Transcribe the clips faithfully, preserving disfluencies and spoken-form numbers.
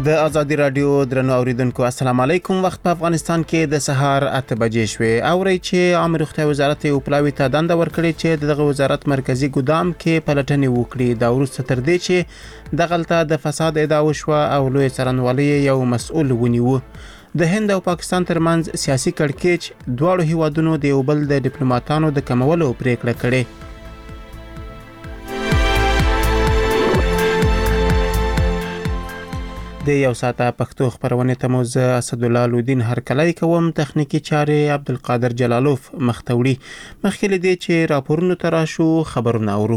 د ازادي رادیو درنو اوریدونکو السلام علیکم. وخت په افغانستان کې د سهار اته بجې شوې. اوري چې عامه روغتیا وزارت یو پلاوی ته دنده ورکړې چې دغه وزارت مرکزی ګدام کې پلټنې وکړي. دا وروسته تر دې چې دغلته د فساد ادعا وشوه او لوی څارنوالي یو مسؤل ونیو. د هند او پاکستان ترمنځ سیاسي کړکېچ دواړو هیوادونو د یو بل د ډیپلوماټانو د کمولو پریکړه کړې. د یو ساعته پښتو خبرونه ته مو زه اسدالله لودین هرکلی کوم. تخنیکی چارې عبدالقادر جلالوف مختوړي. مخکې له دې چې راپورونو ته راشو خبرونه اورو.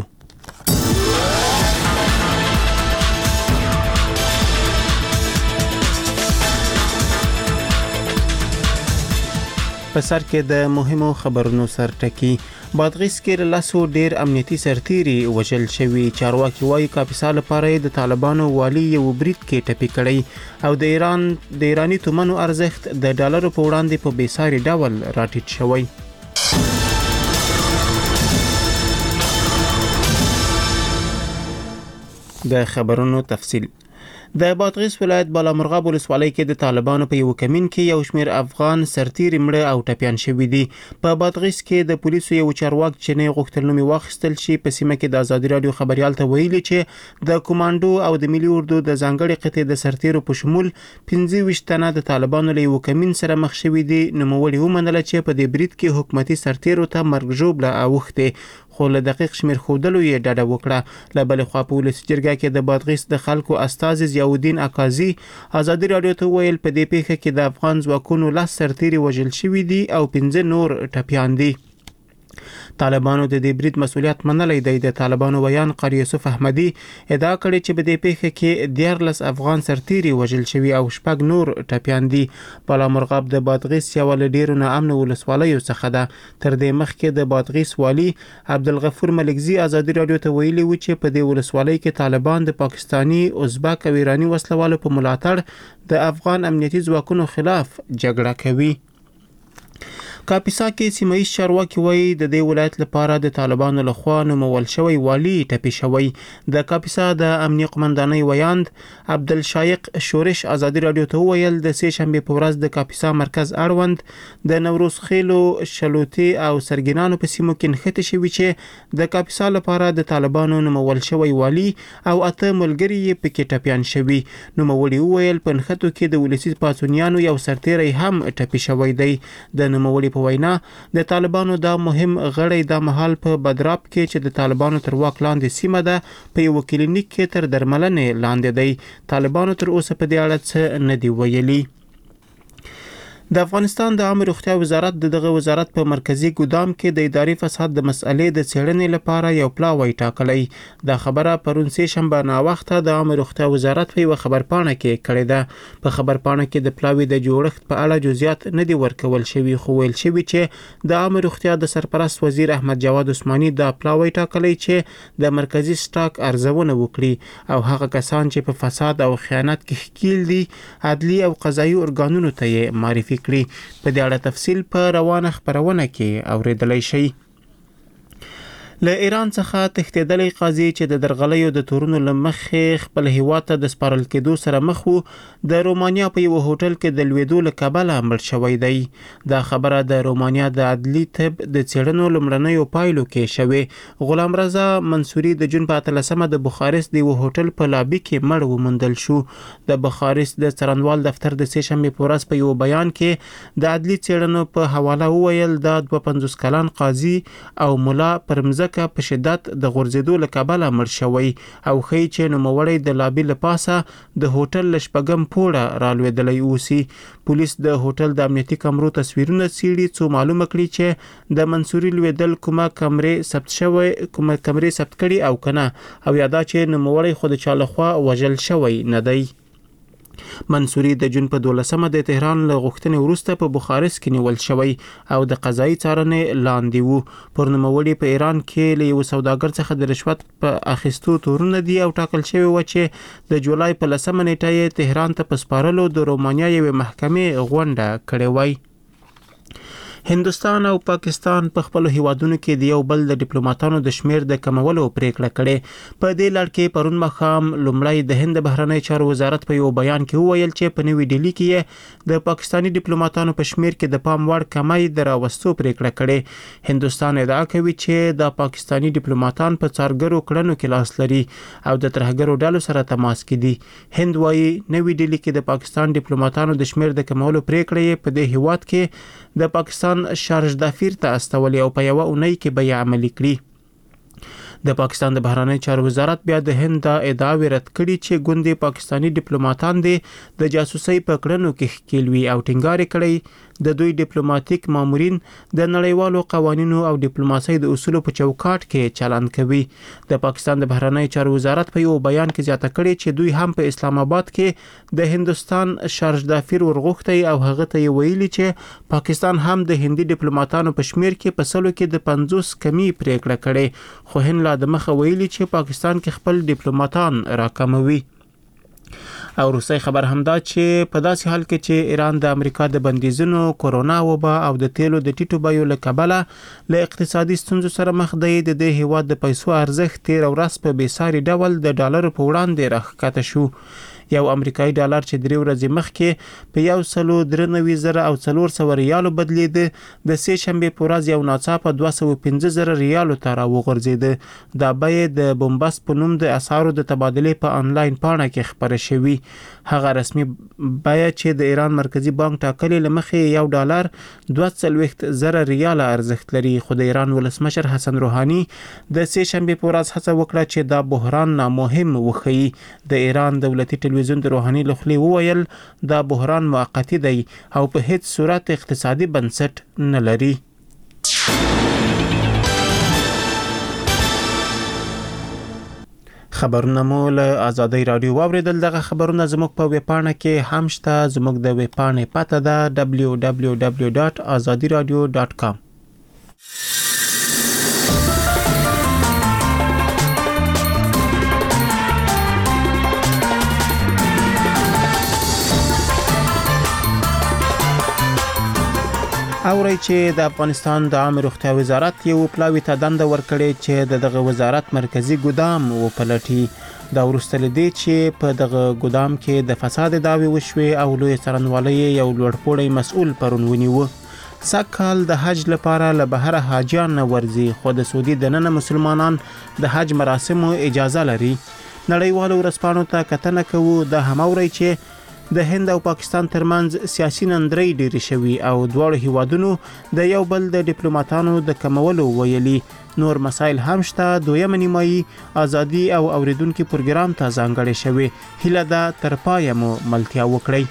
په سر کې د مهمو خبرونو سرټکی. بادغیس کې لاسو ډیر امنیتي سرتيري وژل شوی. چارواکي وايي کاپیسا لپاره د طالبانو والی یو برید کې ټپي کړی او د ایران د ایرانی تومنو ارزښت د ډالرو په وړاندې په بیساري ډول راټیټ شوی. د خبرونو تفصیل. د بادغیس ولایت بالامرغاب ولسوالۍ کې د طالبانو په یو کمین کې یو شمیر افغان سرتیري مړه او ټپیان شوي دي. په بادغیس کې د پولیسو یو چارواک چې نه غوښتل نوم واخیستل شي په سیمه کې د ازادي رادیو خبريال ته ویلي چې د کمانډو او د ملي اردو د ځانګړي قطعې د سرتیرو په شمول پنځه ویشت تنه د طالبانو له یو کمین سره مخ شوي دي. نوموړي ومنله چې په دې برید کې حکومتي سرتیرو ته مرګ ژوبله اوښتې، خو له دقیق شمیر خودلو یې ډاډه وکړه. له بلې خوا په ولسي جرګه کې د بادغیس د خلکو استازي ضیاءالدین اکازي ازادي رادیو ته ویل په دې پیښه کې د افغان ځواکونو لاس سرتیري وژل شوي دي او پنځه نور ټپیان دي. طالبانو د دې برید مسؤلیت منلی دی. د طالبانو ویان قاری یوسف احمدي ادعا کړې چې په دې پیښه کې دیارلس افغان سرتیري وژل شوي او شپږ نور ټپیان دي. بالامرغاب د بادغیس یو له ډیرو ناامنو ولسوالیو څخه ده. تر دې مخکې د بادغیس والي عبدالغفور ملکزي ازادي رادیو ته ویلي و چې په دې ولسوالۍ کې طالبان د پاکستاني، ازبک او ایرانی وسلوالو په ملاتړ د افغان امنیتي ځواکونو خلاف جګړه کوي. کاپیسا کې سیمایي چارواکي وایي د دې ولایت لپاره د طالبانو لخوا نومول شوی والی ټپي شوی. د کاپیسا د امنیه قمندانۍ ویاند عبدالشایق شورش ازادي رادیو ته ویل د سه شنبه په ورځ د کاپیسا مرکز اړوند د نوروز خیلو، شلوتي او سرګینانو په سیمو کې نښتې شوي چې د کاپیسا لپاره د طالبانو نومول شوی والی او اته ملګري یې پکې ټپیان شوي. نوموړي وویل په نښتو کې د ولسي پاڅونیانو یو سرتیری هم ټپي شوی دی. د نوموړي په وینا د طالبانو دا مهم غړی د مهال په بدراب کې چې د طالبانو تر واک لاندې سیمه ده په یو کلینیک کې تر درملنې لاندې دی. طالبانو تر اوسه په دې اړه څه نه دی ویلي. د افغانستان د عامه روغتیا وزارت دغه وزارت په مرکزی ګدام کې د اداري فساد د مسئلې د څېړنې لپاره یو پلاوی ټاکلی. دا خبره پرون سه شنبه ناوخته د عامه روغتیا وزارت په یو خبرپاڼه کې کړې ده. په خبرپاڼه کې د پلاوی د جوړښت په اړه جزئیات نه دي ورکول شوي، خو ویل شوي چې د عامه روغتیا د سرپرست وزیر احمد جواد عثماني دا پلاوی ټاکلی چې د مرکزی سټاک ارزونه وکړي او هغه کسان چې په فساد او خیانت کې ښکیل دي عدلي او قضایي ارګانونو ته یې معرفي کړي. په دې اړه تفصیل په روانه خبرونه کې اوریدلای شئ. له ایران څخه تښتېدلی قاضي چې د درغلیو د تورونو له مخې خپل هیواد ته د سپارل کېدو سره مخ وو د رومانیا په یو هوټل کې د لوېدو له کبله مړ شوی دی. دا خبره د رومانیا د عدلي طب د څېړنو لومړنیو پایلو کې شوې. غلام رضا منصوري د جون په اتلسمه د بخارست د یو هوټل په لابي کې مړ وموندل شو. د بخارست د څارنوال دفتر د سه شنبې په ورځ په یو بیان کې د عدلي څېړنو په حواله وویل دا دوه پنځوس کلن قاضي او ملا پر مځکه په شدت د غورځېدو له کبله مړ شوی او ښیي چې نوموړی د لابي له پاسه د هوټل له شپږم پوړه رالوېدلی اوسي. پولیس د هوټل د امنیتي کمرو تصویرونه څېړي څو معلومه کړي چې د منصوري لوېدل کومه کمرې ثبت شوی کومه کمرې ثبت کړي او کنه، او یا دا چې نوموړی خو د چا لخوا وژل شوی نه دی. منصوري د جون په دولسمه د تهران له غوښتنې وروسته په بخارست کې نیول شوی او د قضایي څارنې لاندې وو. پر نوموړي په ایران کې له یو سوداګر څخه د رشوت په اخیستو تورونه دي او ټاکل شوی و چې د جولای په لسمه نیټه یې تهران ته په سپارلو د رومانیا یوې محکمې غونډه کړې وای. هندوستان او پاکستان په خپل هیوادونو کې د یو بل د ډیپلوماټانو د شمیر د کمولو پریکړه کړې. په دې لړ کې پرون مخام لومړی د هند بهرنی چارو وزارت په یو بیان کې وویل چې په نوې ډیلی کې د پاکستاني ډیپلوماټانو په شمیر کې د پام وړ کمی دراوستو پریکړه کړې. هندوستان ادعا کوي چې د پاکستاني ډیپلوماټان په څارګرو کړنو کې لاس لري او د ترهګرو ډلو سره تماس کې دي. هند وايي نوې ډیلی کې د پاکستان ډیپلوماټانو د شمیر د کمولو پریکړه په دې هیواد کې د پاکستان شارج دافیر ته استولې او په یو اونۍ کې به یې عملي کړي. د پاکستان د بهرنی چارو وزارت بیا د هند د ادعاوې رد کړي چې ګوندې پاکستاني ډیپلوماټان دي د جاسوسي په کړنو کې ښکیل وي او ټینګار کړي د دوی ډیپلوماټیک مامورین د نړیوالو قوانینو او ډیپلوماسۍ د اصولو په چوکاټ کې چلند کوي. د پاکستان د بهرنی چارو وزارت په یو بیان کې زیاته کړي چې دوی هم په اسلام آباد کې د هندوستان شارج دافیر ورغوښتي او هغه ته ویلي چې پاکستان هم د هندي ډیپلوماټانو په شمیر کې په سلو کې د پنځوس کمی پریکړه کړي، خو هند لا د مخه ویلي چې پاکستان کې خپل ډیپلوماټان راکموي. او روسي خبر همدا چې په داسې حال کې چې ایران د امریکا د بندیزونو، کورونا وبا او د تیلو د ټیټو بیو له کبله له اقتصادي ستونزو سره مخ دی، د دې هیواد د پیسو ارزښت تیر ورځ په بیساري ډول د ډالر په وړاندې راښکته شو. یو امریکایي ډالر چې درې ورځې مخکې په یو سلو درې نوي زره او څلور سوه ریالو بدلېده، د سې شنبې په ورځ یو ناڅاپه دوه سوه پنځه زره ریالو ته راوغورځېده. دا بیې د بومبست په نوم د اسعارو د تبادلې په انلاین پاڼه کې خپره شوي. هغه رسمي بیه چې د ایران مرکزی بانک ټاکلې له مخې یو ډالر دوه څلوېښت زره ریاله ارزښت لري، خو د ایران ولسمشر حسن روحاني د سې شنبې په ورځ هڅه وکړه چې دا بحران نامهم وښيي. د ایران دولتي ټلویزیون د روحاني له خولې وویل دا بحران موقتی دی او په هیڅ صورت اقتصادي بنسټ نه لري. خبرونه مو له آزادۍ رادیو واوریدل. دغه خبرونه زموږ په ویبپاڼه کې هم شته. زموږ د ویبپاڼې پته ده دبلیو دبلیو دبلیو ډاټ آزادي رادیو ډاټ کام. اوري چې د افغانستان د عامه روغتیا وزارت یو پلاوی ته دنده ورکړې چې د دغه وزارت مرکزی ګدام وپلټي. دا وروسته لدی چې په دغه ګدام کې د فساد دعوی وشوي او لوی څارنوالۍ یو لوړپوړی مسؤل پرون ونیو. سکهال د حج لپاره له بهر حاجیان نه ورځي، خو د سعودي دننه مسلمانان د حج مراسمو اجازه لري. نړیوالو ورځپاڼو ته کتنه کوو د هماوري چې د هند او پاکستان ترمنځ سیاسي نندرې ډېرې شوي او دواړو هیوادونو د یو بل د ډیپلوماټانو د کمولو ویلي. نور مسایل هم شته. دویمه نیمایي ازادي او اوریدونکو پروګرام ته ځانګړې شوی. هیله ده تر پایه مو ملتیا وکړئ.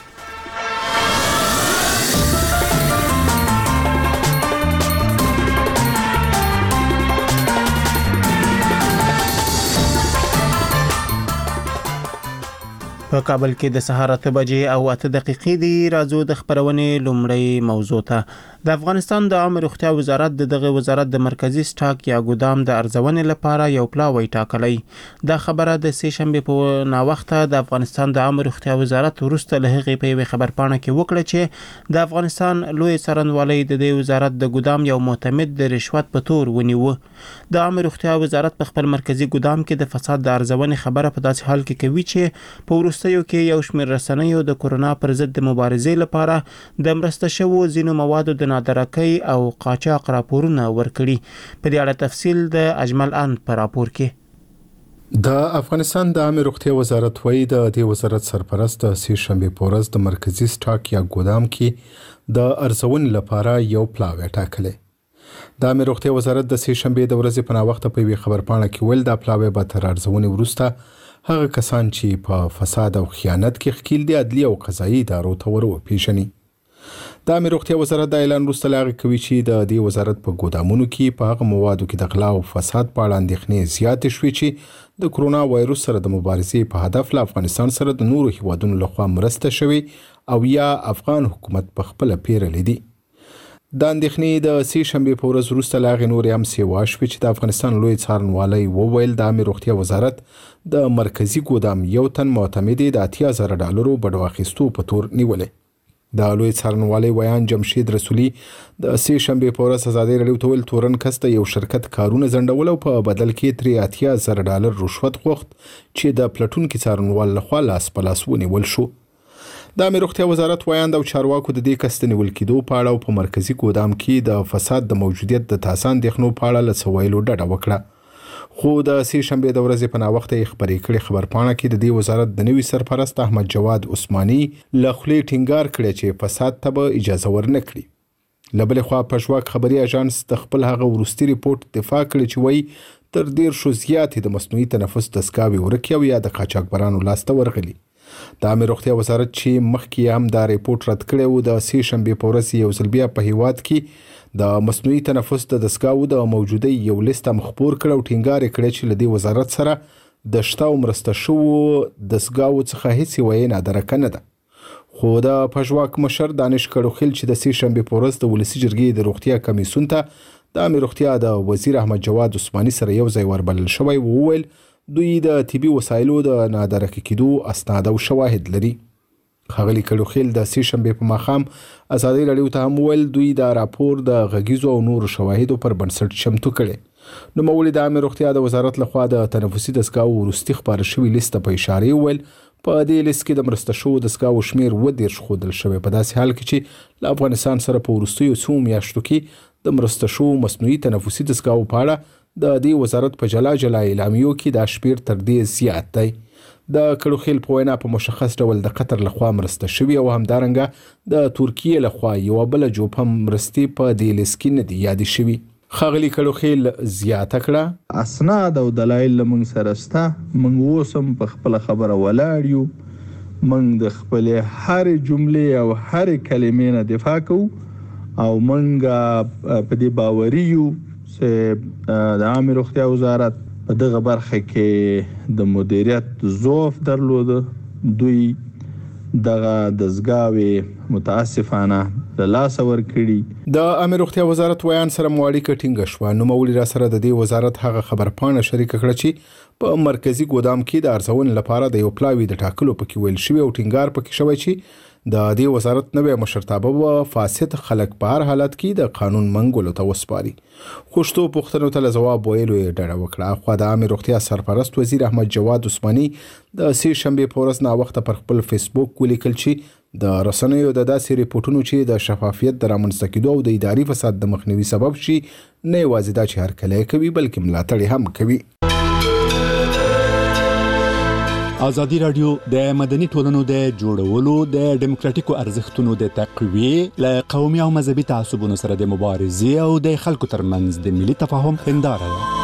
په کابل کې د سهار اته بجې او اته دقیقې دی. راځو د خبرونې لومړی موضوع ته. د افغانستان د عامه روغتیا وزارت د دغه وزارت د مرکزی سټاک یا ګدام د ارزونې لپاره یو پلاوی ټاکلی. دا خبره د سې شنبې په ناوخته د افغانستان د عامه روغتیا وزارت وروسته له هغې په یوې خبرپاڼه کې وکړه چې د افغانستان لوی څارنوالۍ د دې وزارت د ګدام یو معتمد د رشوت په تور ونیو. د عامه روغتیا وزارت په خپل مرکزی ګدام کې د فساد د ارزونې خبره په داسې حال کې کوي چې په وروستیو کې یو شمېر رسنیو د کورونا پر ضد د مبارزې لپاره د مرسته شوو ځینو موادو د نادرکۍ او قاچاق راپورونه ورکړي. په دې اړه تفصیل د اجمل ان په راپور کې. د افغانستان د عامه روغتیا وزارت وایي د دې وزارت سرپرست د سې شنبې په ورځ د مرکزی سټاک یا ګدام کې د ارزونې لپاره یو پلاوی ټاکلی. د عامه روغتیا وزارت د سې شنبې د ورځې په ناوخته په یوې خبرپاڼه کې ویل دا پلاوی به تر ارزونې وروسته هغه کسان چې په فساد او خیانت کې ښکیل دي عدلي او قضایي ادارو ته ور وپېژني. د عامه روغتیا وزارت د اعلان وروسته له هغې کوي چې د دې وزارت په ګودامونو کې په هغه موادو کې د غلا او فساد په اړه اندېښنې زیاتې شوې چې د کرونا وایروس سره د مبارزې په هدف له افغانستان سره د نورو هیوادونو لخوا مرسته شوې او یا افغان حکومت په خپله پیرلې دي. د اندېښنې د سې شنبې په ورځ وروسته له هغې نورې هم سیوا شوې چې د افغانستان لوی څارنوالی وویل د عامه روغتیا وزارت د مرکزي ګودام یو تن معتمد د اتیا زره ډالرو بډو اخیستو په تور نیولې. د لوی څارنوالۍ ویان جمشید رسولي د سې شنبې په ورځ ازادي راډیو ته ویل تورن کس ته یو شرکت کارونه ځنډول او په بدل کې ترې اتیا زره ډالر رشوت غوښت چې د پلټونکي څارنوال لخوا لاس په لاس ونیول شو. د امیر روغتیا وزارت ویاند او چارواکو د دې کس د نیول کېدو په اړه او په مرکزي ګودام کې د فساد د موجودیت د تازه اندېښنو په اړه له څه ویلو ډډه وکړه. خو د سې شنبې د ورځې په ناوخته یې خپرې کړې خبرپاڼه کې د دې وزارت د نوي سرپرست احمد جواد عثماني له خولې ټینګار کړی چې فساد ته به اجازه ورنه کړي. له بلې خوا پژواک خبري اژانس د خپل هغه وروستي ریپورت دفاع کړی چې وایي تر دېرشو زیاتې د مصنوعي تنفس دستګاوې ورکې او یا د قاچاقبرانو لاسته ورغلي. د امیر روغتیا وزارت چې مخکې هم دا ریپورت رد کړی و د سې شنبې په ورځ یو ځل بیا په هیواد کې د مصنوعي تنفس د دستګاوو د موجودۍ یو لیست هم خپور کړ او ټینګار یې کړی چې له دې وزارت سره د شته او مرسته شوو دستګاوو څخه هیڅ یوه نادرکه نه ده. خو د پژواک مشر دانش کړوخیل چې د سې شنبې په ورځ د ولسي جرګې د روغتیا کمیسیون ته د امیر روغتیا د وزیر احمد جواد عثماني سره یو ځای وربلل شوی و وویل دوی د طبي وسایلو د نادرکه کېدو اسناد او شواهد لري. ښاغلي کړوخیل د سې شنبې په ماښام ازادي راډیو ته هم وویل دوی دا راپور د غږیزو او نورو شواهدو پر بنسټ چمتو کړی. نوموړي د امیر روغتیا د وزارت لخوا د تنفسي دستګاوو وروستي خپاره شوي لیست په اشارې وویل په دې لیست کې د مرسته شوو دستګاوو شمېر اووه دېرش ښودل شوی په داسې حال کې چې له افغانستان سره په وروستیو څو میاشتو کې د مرسته شوو مصنوعي تنفسي دستګاوو په اړه د دې وزارت په جلا جلا اعلامیو کې دا شمېر تر دې زیات دی. د کړوخیل په وینا په مشخص ډول د قطر لخوا مرسته شوي او همدارنګه د ترکیې لخوا یوه بله جوپ هم مرستې په دې لیست کې نه دي یادې شوي. ښاغلي کړوخیل زیاته کړه اسناد او دلایل له موږ سره شته، موږ اوس هم په خپله خبره ولاړ یو، موږ د خپلې هرې جملې او هرې کلمې نه دفاع کوو او موږ په دې باوري یو چې د عامې روغتیا وزارت په دغه برخه کې د مدیریت ضعف درلوده. دوی دغه دستګاوې متاسفانه له لاسه ورکړي. د عامې روغتیا وزارت ویان سره مو اړیکه ټینګه شوه. نوموړي را سره د دې وزارت هغه خبرپاڼه شریکه کړه چې په مرکزي ګودام کې د ارزونې لپاره د یو پلاوي د ټاکلو پکې ویل شوي او ټینګار پکې شوی چې د دې وزارت نوې مشرتابه به فاسد خلک په هر حالت کې د قانون منګولو ته وسپاري. خوشتو پوښتنو ته له ځواب ویلو یې ډډه وکړه. خو د عامې روغتیا سرپرست وزیر احمد جواد عثماني د سې شنبې په ورځ ناوخته پر خپل فیسبوک ولیکل چې د رسنیو د داسې ریپورټونو چې د شفافیت د رامنځته کېدو او د اداري فساد د مخنیوي سبب شي نه یوازې دا چې هرکلی کوي بلکې ملاتړ هم کوي. ازادي راډیو د مدني ټولنو د جوړولو د ډیموکراتیکو ارزښتونو د تقویې له قومي او مذهبي تعصبونو سره د مبارزې او د خلکو ترمنځ د ملي تفاهم هنداره ده.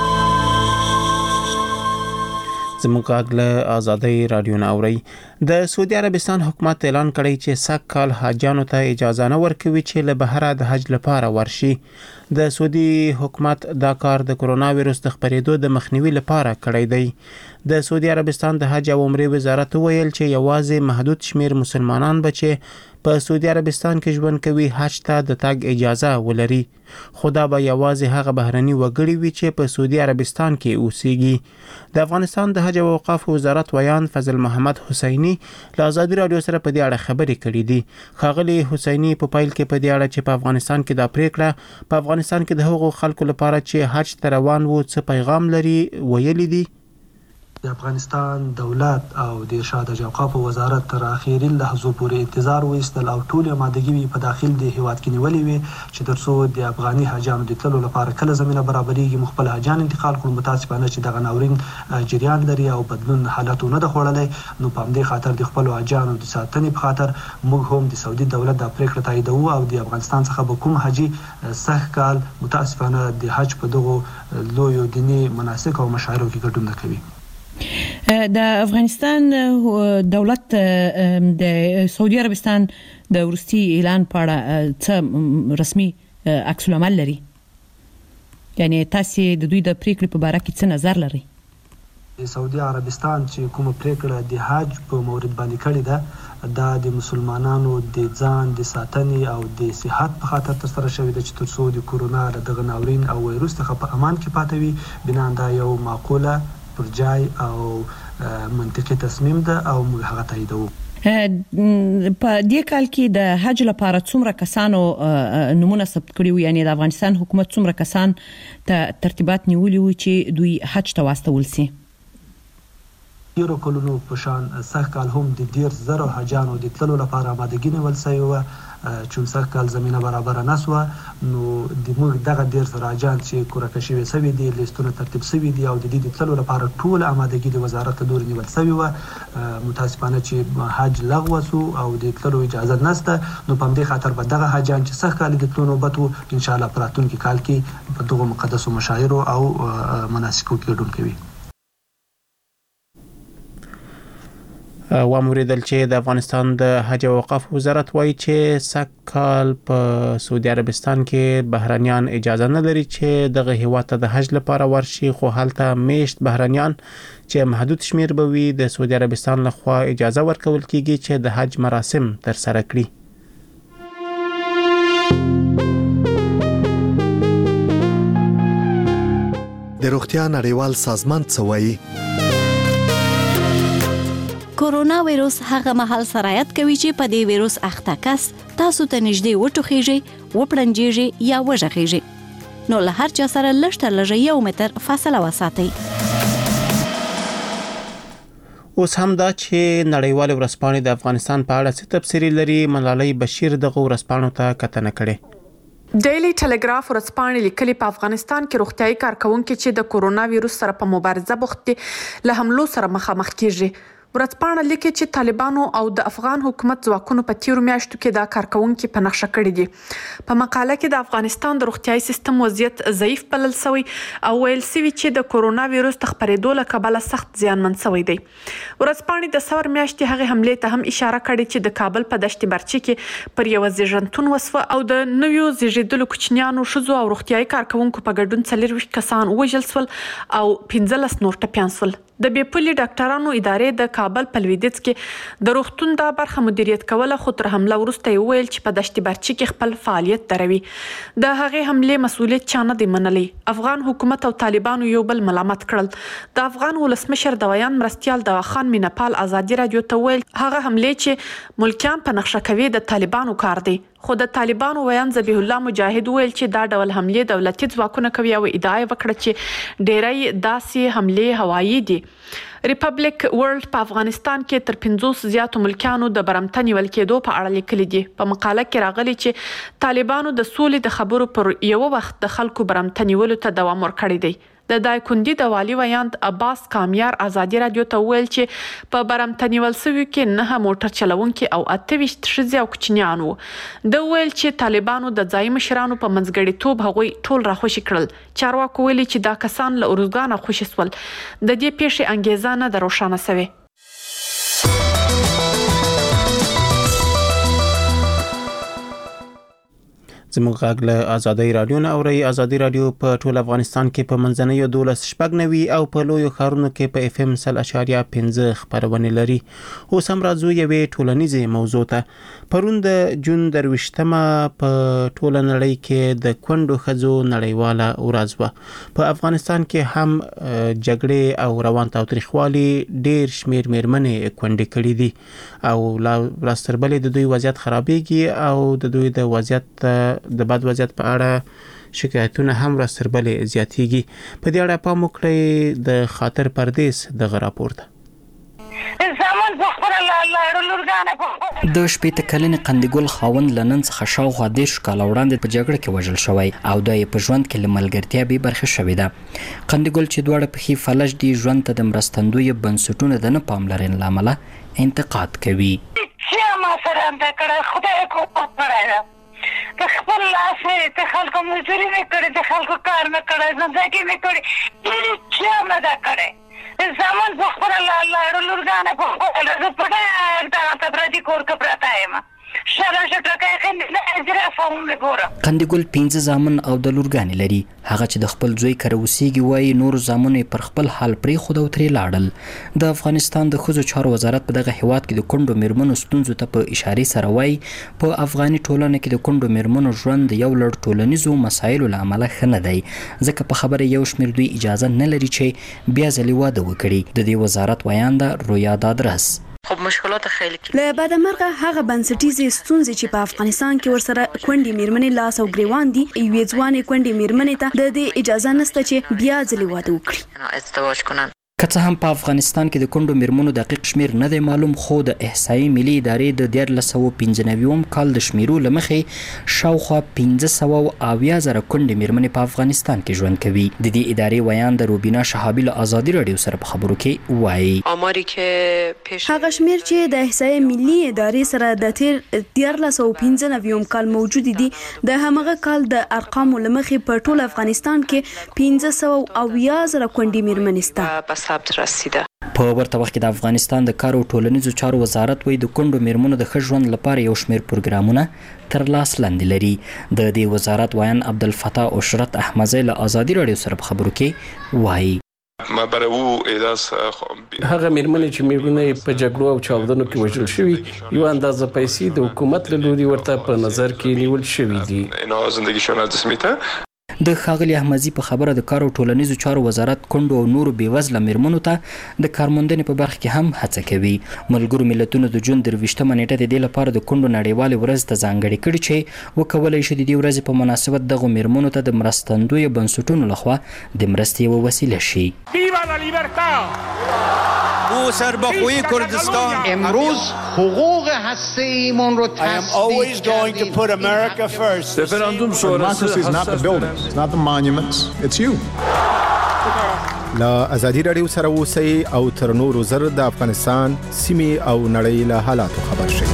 زموږ غږ له ازادي راډیو نه اوري. د سعودي عربستان حکومت اعلان کړی چې سږ کال حاجیانو ته اجازه نه ورکوي چې له بهره د حج لپاره ورشي. د سعودي حکومت دا کار د کرونا وایرس د خپرېدو د مخنیوي لپاره کړی دی. د سعودي عربستان د حج او عمرې وزارت ویل چې یوازې محدود شمیر مسلمانان به چې په سعودي عربستان کې ژوند کوي حج ته د تګ اجازه ولري. خو دا به یوازې هغه بهرني وګړي وي چې په سعودي عربستان کې اوسېږي. د افغانستان د حج او اوقاف وزارت ویان فضل محمد حسیني له ازادي راډیو سره په دې اړه خبرې کړې دي. ښاغلي حسیني په پیل کې په دې اړه چې په افغانستان کې دا پریکړه په افغانستان کې د هغو خلکو لپاره چې حج ته روان وو څه پیغام لري ویلي دي. د افغانستان دولت او د ارشاد او اوقاف وزارت تر اخیری لحظو پورې انتظار وایستل او ټول مادګي په داخل د هیواد کې نیولې وي چې ترڅو د افغاني حاجانو د تللو لپاره کله زمينه برابرېږي مخبل حاجان انتقال کول متاسفانه چې دغه ناورین جریان لري او بدلون حالتونه د خوړلې نو په همدې خاطر د خپل حاجانو د ساتنې په خاطر موږ هم د سعودي دولت د پریکړه تاییدو او د افغانستان څخه به کوم حاجی سږ کال متاسفانه د حج په دغه لوی دینی مناسک او مشاعرو کې ګډون نه کوي. د افغانستان دولت د سعودي عربستان د ورستي اعلان په اړه څه رسمي عکس العمل لري؟ یعنی تاسو د دوی د پریکړې په اړه څه نظر لري؟ د سعودي عربستان چې کوم پریکړه د حج په مورد باندې کړې ده دا د مسلمانانو د ځان د ساتنې او د صحت په خاطر ترسره شوې ده چې ترڅو د کورونا دغه ناورین او وایرس څخه په امان کې پاتې وي. بنا دا یو معقوله پرجای او منطقي تصمیم ده او موږ هغه تاییدو. په دې کال کې د حج لپاره څومره کسانو نمونه ثبت کړي، یعنی د افغانستان حکومت څومره کسان ته ترتیبات نیولي وو چې دوی حج ته واستول سي؟ یورو کلونو په شان سږ کال هم د ډیر زرو حاجانو د تللو لپاره آمادګي نیول شوې وه، چې سږ کال زمینه برابره نه شوه. نو د موږ دغه ډیر زره حاجان چې کورکه شوي سوي دي، لیستونه ترتیب سوي دي او د دې د تللو لپاره ټول آمادګي د وزارت له لوري نیول شوې وه. متاسفانه چې حج لغوه شو او د تللو اجازه نشته، نو په همدې خاطر به دغه حاجان چې سږ کال د تللو نوبت وو ان شاء الله په راتلونکي کال کې په دغو مقدسو مشاعرو او مناسکو کې ګډون کوي. واموریدل چې د افغانستان د حج او اوقاف وزارت وایي چې سږ کال په سعودي عربستان کې بهرانيان اجازه نه لري چې دغه هیواد ته د حج لپاره ورشي، خو هلته میشت بهرانيان چې محدود شمیر به وي د سعودي عربستان لخوا اجازه ورکول کیږي چې د حج مراسم تر سره کړي. د روغتیا نړیوال سازمان څه وایي؟ کورونا وایروس هغه مهال سرایت کوي چې په دې وایروس اخته کس تاسو ته نږدې وټوخیږي، وپړنجیږي یا وژغیږي، نو له هر چا سره لږ تر لږه یو متر فاصله وساتئ. اوس هم دا چې نړیوال ورځپاڼې د افغانستان په اړه څه تبصرې لري، ملالۍ بشیر دغه ورځپاڼو ته کتنه کړې. ډیلی ټلګراف ورځپاڼې لیکلي په افغانستان کې روغتیايي کارکونکو چې د کورونا وایروس سره په مبارزه بوخت دي له حملو سره مخامخ کیږي. ورځپاڼه لیکي چې طالبانو او د افغان حکومت ځواکونو په تیرو میاشتو کې دا کارکونکو په نقشه کړی دي. په مقاله کې د افغانستان د روغتیايي سیستم وضعیت ضعیف بلل شوی او ویل شوی چې د کورونا وایروس د خپرېدو له کبله سخت زیانمن شوی دی. ورځپاڼې د څور میاشتې هغه حملې ته هم اشاره کړې چې د کابل په دشت برچي کې پر یو زیږنتون وسوه او د نویو زیږیدلو کوچنیانو ښځو او روغتیايي کارکونکو په ګډون څلورویشت کسان وژل شول او پنځلس نور ټپیان شول. د بیپولي ډاکټرانو ادارې د کابل په لویدیځ کې د روغتون دا برخه مدیریت کوله، خو تر حمله وروسته یې ویل چې په دشت برچي کې خپل فعالیت دروي. د هغې حملې مسؤلیت چا نه دی منلی. افغان حکومت او طالبانو یو بل ملامت کړل. د افغان ولسمشر دوايان مرستیال دواخان مینپال ازادي رادیو ته ویل هغه حملې چې ملکیان په نقشه کوي د طالبانو کار دی، خو د طالبانو ویان ذبیح الله مجاهد ویل چې دا ډول حملې دولتي ځواکونه کوي او ادعا وکړه چې ډېری داسې حملې هوایي دي. ریپبلیک ورلد په افغانستان کې تر پنځوس زیاتو ملکیانو د برمته نیول کېدو په اړه لیکلي دي. په مقاله کې راغلي چې طالبانو د سولې د خبرو پر یو وخت د خلکو برمته نیولو ته دوام ورکړی دی. د دایکندي د والی ویاند عباس کامیار ازادي رادیو ته ویل چې په برمته نیول شویو کې نه موټر چلونکي او اته ویشت ښځې او کوچنیان وو. د ویل چې طالبانو د ځایي مشرانو په منځګړیتوب هغوی ټول راخوشي کړل. چارواکو ویلي چې دا کسان له ارزګانه خوشي شول. د دې پیښې انګیزه نه ده روښانه شوې. زموږ غږ له ازادي رادیو نه اوري. ازادي رادیو په ټول افغانستان کې په منځنۍ دولس شپږ نوي او په لویو ښارونو کې په اف ام سل اشاریه پنځه خبرونه لري. اوس هم راځو یوې ټولنیزې موضوع ته. پرون د جون درویشتمه په ټوله نړۍ کې د کونډو ښځو نړیواله ورځ وه. په افغانستان کې هم جګړې او روان تاوتریخوالي ډېر شمیر میرمنې کونډې کړي دي او لا راستربلې د دوی وضعیت خرابېږي او د دوی د وضعیت د بد وضعیت په اړه شکایتونه هم راستربلې زیاتېږي. په دې اړه پام وکړئ د خاطر پردیس دغه راپور ده. د شپېته کلنې قندګل خاوند لنن څخه شاوخوا دېرش کاله وړاندې په جګړه کې وژل شوی او دا یې په ژوند کې له ملګرتیا بې برخې شوې ده. قندګل چې دواړه پښې فلج دي ژوند ته د مرستندویو بنسټونو د نه پاملرنې له امله انتقاد کوي. چې ما سره انده کړی خدای کومک کړی ده. د خپل لاس د خلکو مزدوري مې کړې، د خلکو کار مې کړی، زندګي مې کړې، هېڅ مې ده کړی. زمون په خپله لاړو لورګانه په خپله زه په ډېر دغه ته پردي کور کې پرته یم. قندګل پنځه زامن او د لورګانې لري. هغه چې د خپل زوی کره اوسېږي وایي نور زامنو پر خپل حال پرېښود او ترې لاړل. د افغانستان د ښځو چارو وزارت په دغه هیواد کې د کونډو میرمنو ستونزو ته په اشارې سره وایي په افغاني ټولنه کې د کونډو میرمنو ژوند د یو لړ ټولنیزو مسایلو له امله ښه نه دی، ځکه په خبره یو شمېر دوی اجازه نه لري چې بیا ځلې واده وکړي. د دې وزارت ویانده رویا دادرس خب مشکلات خیلی له بعد مرغه هغه بنسټیزې ستونزې چې په افغانستان کې ورسره کونډې میرمنې لاس او ګریوان دي یوې ځوانې کونډې میرمنې ته د دې اجازه نشته چې بیا ځلې واده وکړي ازدواج کنن. که څه هم په افغانستان کې د کونډو میرمنو دقیق شمیر نه دی معلوم، خو د احصایي ملي ادارې د دیارلس سوه پنځه نوي کال د شمیرو له مخې شاوخوا پنځه سوه اویا زره کونډې میرمنې په افغانستان کې ژوند کوي. د دې ادارې ویان د روبینا شهابي له ازادي رادیو سره په خبرو کې وایي آماری که پیش هغه شمیر چې د احصایي ملي ادارې سره د تیر دیارلس سوه پنځه نوي کال موجود دي د همغه کال د ارقامو له مخې په ټول افغانستان کې پنځه سوه اویا زره کونډې میرمنې شته. ثبت رسیده. په ورته وخت کې د افغانستان د کار او ټولنیزو چارو وزارت وایي د کونډو میرمنو د ښه ژوند لپاره یو شمېر پروګرامونه تر لاس لاندې لري. د دې وزارت وایان عبدالفتاح اشرت احمدزی له ازادي رادیو سره په خبرو کې وایي هغه میرمنې چې میرمنې په جګړو او چاودنو کې وژل شوي یو اندازه پیسې د حکومت له لوري ورته په نظر کې نیول شوي دي. د ښاغلي احمدزي په خبره د کار او ټولنیزو چارو وزارت کونډو او نورو بېوزله میرمنو ته د کارموندنې په برخه کې هم هڅه کوي. ملګرو ملتونو د جون درویشتمه نیټه د دې لپاره د کونډو نړیوالې ورځ ته ځانګړې کړې چې وکولی شي د دې ورځې په مناسبت دغو میرمنو ته د مرستندویو بنسټونو لخوا د مرستې یوه وسیله شي. او سربخوی کردستان امروز حقوق هسته ایمان رو تصدیق کردیم. رفراندوم Democracy is not the buildings, it's not the monuments, it's you. لا ازادي رادیو سره اوسئ او تر نورو زر د افغانستان سیمې او نړۍ له حالاتو خبر شئ.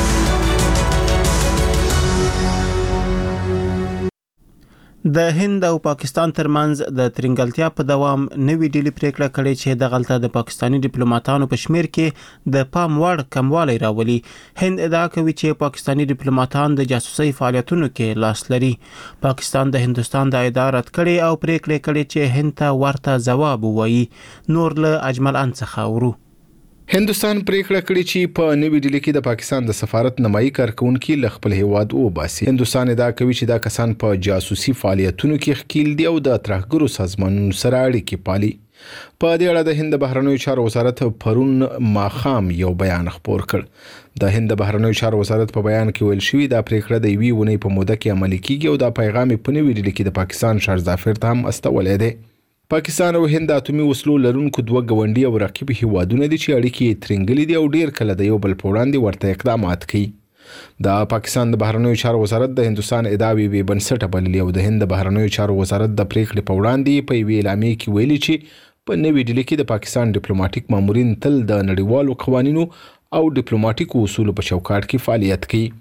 د هند او پاکستان ترمنځ د ترنګلتیا په دوام نوې ډیلي پریکړه کړې چې د غلطه د پاکستانی ډیپلوماټانو په شمیر کې د پام وړ کموالی راولي. هند ادعا کوي چې پاکستانی ډیپلوماټان د جاسوسي فعالیتونو کې لاس لري. پاکستان د هندستان د ادعا رد کړي او پریکړه کړې چې هند ته ورته ځواب ووایي. نور له اجمل ان څخه ورو. هندستان پریکړه کړې چې په نوې ډیلي کې د پاکستان د سفارت نمایي کارکونکو له خپل هیواد وباسي. هندستان ادعا کوي چې دا کسان په جاسوسي فعالیتونو کې ښکیل دي او د ترهګرو سازمانونو سره اړیکې پالي. په دې اړه د هند بهرنیو چارو وزارت پرون ماښام یو بیان خپور کړ. د هند بهرنیو چارو وزارت په بیان کې ویل شوی دا پریکړه د یوې ونې په موده کې عملي کیږي او دا پیغام په نوې ډیلي کې د پاکستان شهرزافر ته هم استولې دی. پاکستان او هند اتومي وسلو لرونکو دوه ګاونډي او رقیب هیوادونه دي چې اړیکې یې ترنګلې دي او ډیر کله د یو بل په وړاندې ورته اقدامات کوي. د پاکستان د بهرنیو چارو وزارت د هندستان ادعاوې بې بنسټه بللې او د هند بهرنیو چارو وزارت د پریکړې په وړاندې په یوې اعلامیې کې ویلي چې په نوې ډیلي کې د پاکستان ډیپلوماټیک مامورین تل د نړیوالو قوانینو او ډیپلوماټیکو اصولو په چوکاټ کې فعالیت کوي.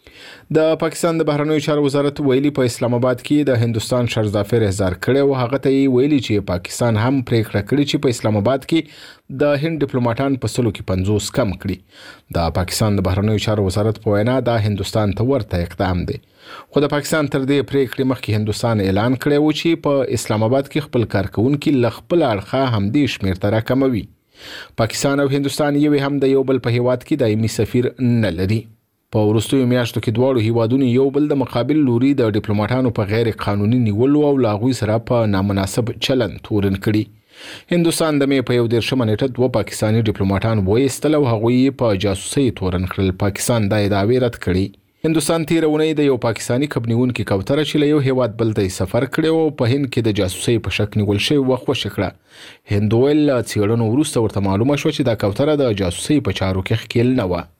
د پاکستان د بهرنیو چارو وزارت ویلي په اسلام آباد کې د هندستان شهرزافر احضار کړی او هغه ته یې ویلي چې پاکستان هم پریکړه کړې چې په اسلام آباد کې د هند ډیپلوماټان په سلو کې پنځوس کم کړي. د پاکستان د بهرنیو چارو وزارت په وینا دا هندستان ته ورته اقدام دی. خو د پاکستان تر دې پریکړې مخکې هندستان اعلان کړی و چې په اسلام آباد کې خپل کارکونکو له خپل اړخه همدې شمیر ته راکموي. پاکستان او هندستان یو هم د یو بل په هیواد کې دایمي سفیر نه لري. په وروستیو میاشتو کې دواړو هیوادونو یو بل د مقابل لوري د ډیپلوماټانو په غیر قانوني نیولو او له هغوی سره په نامناسب چلن تورن کړي. هندستان د مې په یو دېرشمه نیټه دوه پاکستاني ډیپلوماټان وایستل او هغوی په جاسوسۍ تورن کړل. پاکستان دا ادعاوې رد کړي. هندستان تیره اونۍ د یو پاکستاني کبنیونکي کوتره چې له یو هیواد بل ته سفر کړی او په هند کې د جاسوسۍ په شک نیول شوی و خوشي کړه. هند ویل له څېړنو وروسته ورته معلومه شوه چې دا کوتره د جاسوسۍ په چارو کې ښکیل نه وه.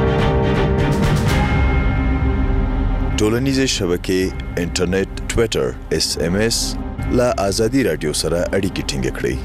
ټولنیزې شبکې انټرنیټ ټویټر اس ام اس لا ازادي رادیو سره اړیکې ټینګ کړئ.